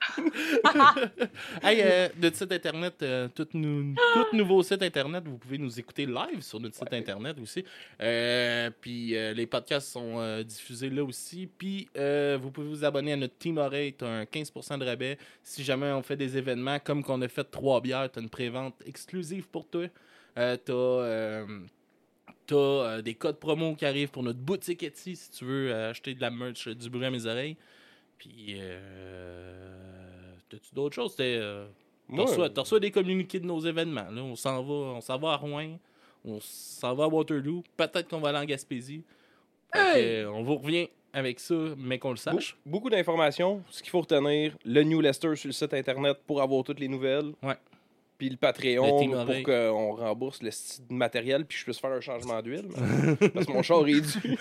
Hey, euh, notre site internet, euh, tout, nou- tout nouveau site internet, vous pouvez nous écouter live sur notre site internet aussi. Euh, puis euh, les podcasts sont euh, diffusés là aussi. Puis euh, vous pouvez vous abonner à notre Team Oreille, tu as un quinze pour cent de rabais. Si jamais on fait des événements comme qu'on a fait trois bières, tu as une prévente exclusive pour toi. Euh, tu as euh, T'as euh, des codes promo qui arrivent pour notre boutique Etsy si tu veux euh, acheter de la merch euh, du bruit à mes oreilles. Puis, euh, t'as-tu d'autres choses? T'es, euh, t'as, Moi, reçois, t'as reçois des communiqués de nos événements. Là. On s'en va, on s'en va à Rouen, on s'en va à Waterloo, peut-être qu'on va aller en Gaspésie. Fait que, Hey! euh, on vous revient avec ça, mais qu'on le Be- sache. beaucoup d'informations. Ce qu'il faut retenir, le newsletter sur le site internet pour avoir toutes les nouvelles. Ouais. Puis le Le Patreon Team pour Oreille. qu'on rembourse le style de matériel puis je puisse faire un changement d'huile. mais- Parce que mon char est dû.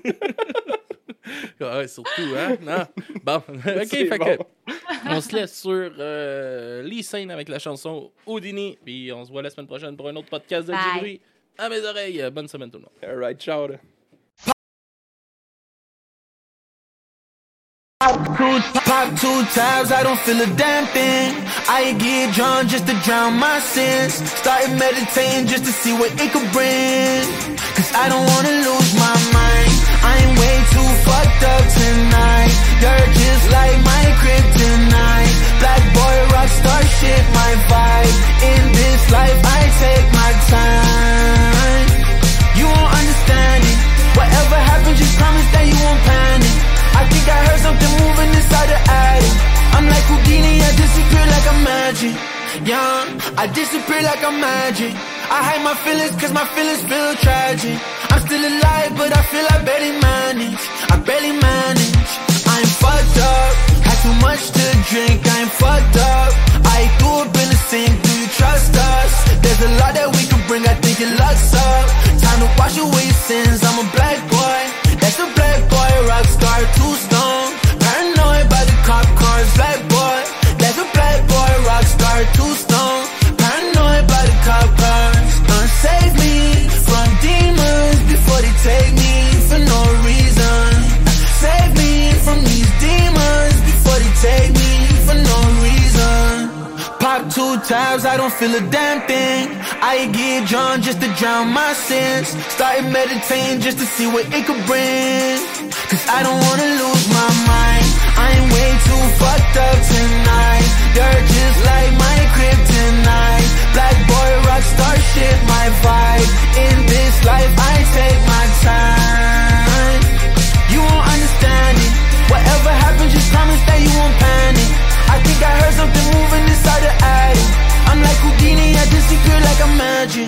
Ouais, surtout, hein? Non. Bon, ok, C'est fait bon. que on se laisse sur euh, Lee Sane avec la chanson Houdini. Puis on se voit la semaine prochaine pour un autre podcast de Bye. Du bruit à mes oreilles. Euh, Bonne semaine tout le monde. All right, ciao. là. Pop two tabs, I don't feel a damn thing. I get drunk just to drown my sins. Started meditating just to see what it could bring. Cause I don't wanna lose my mind. I'm way too fucked up tonight. You're just like my kryptonite. Black boy, rockstar shit, my vibe. In this life, I take my time. You won't understand it. Whatever happens, just promise that you won't panic. I think I heard something moving inside the attic. I'm like Houdini, I disappear like a magic. Yeah, I disappear like a magic. I hide my feelings cause my feelings feel tragic. I'm still alive but I feel I barely manage. I barely manage. I'm fucked up, had too much to drink, I'm fucked up. I threw up in the sink, do you trust us? There's a lot that we can bring, I think it locks up. Time to wash away sins, I'm a black boy. That's a black boy, rock star, too stone. Paranoid by the cop cars, black boy. That's a black boy, rock star, too stone. Paranoid by the cop cars. Uh, save me from demons before they take me for no reason. Save me from these demons before they take me for no reason. Pop two tabs, I don't feel a damn thing. I get drunk just to drown my sins. Started meditating just to see what it could bring. Cause I don't wanna lose my mind. I'm way too fucked up tonight. You're just like my kryptonite. Black boy, rockstar shit, my vibe. In this life, I take my time. You won't understand it. Whatever happens, just promise that you won't panic. I think I heard something moving inside the attic. I'm like Houdini, I disappear like a magic.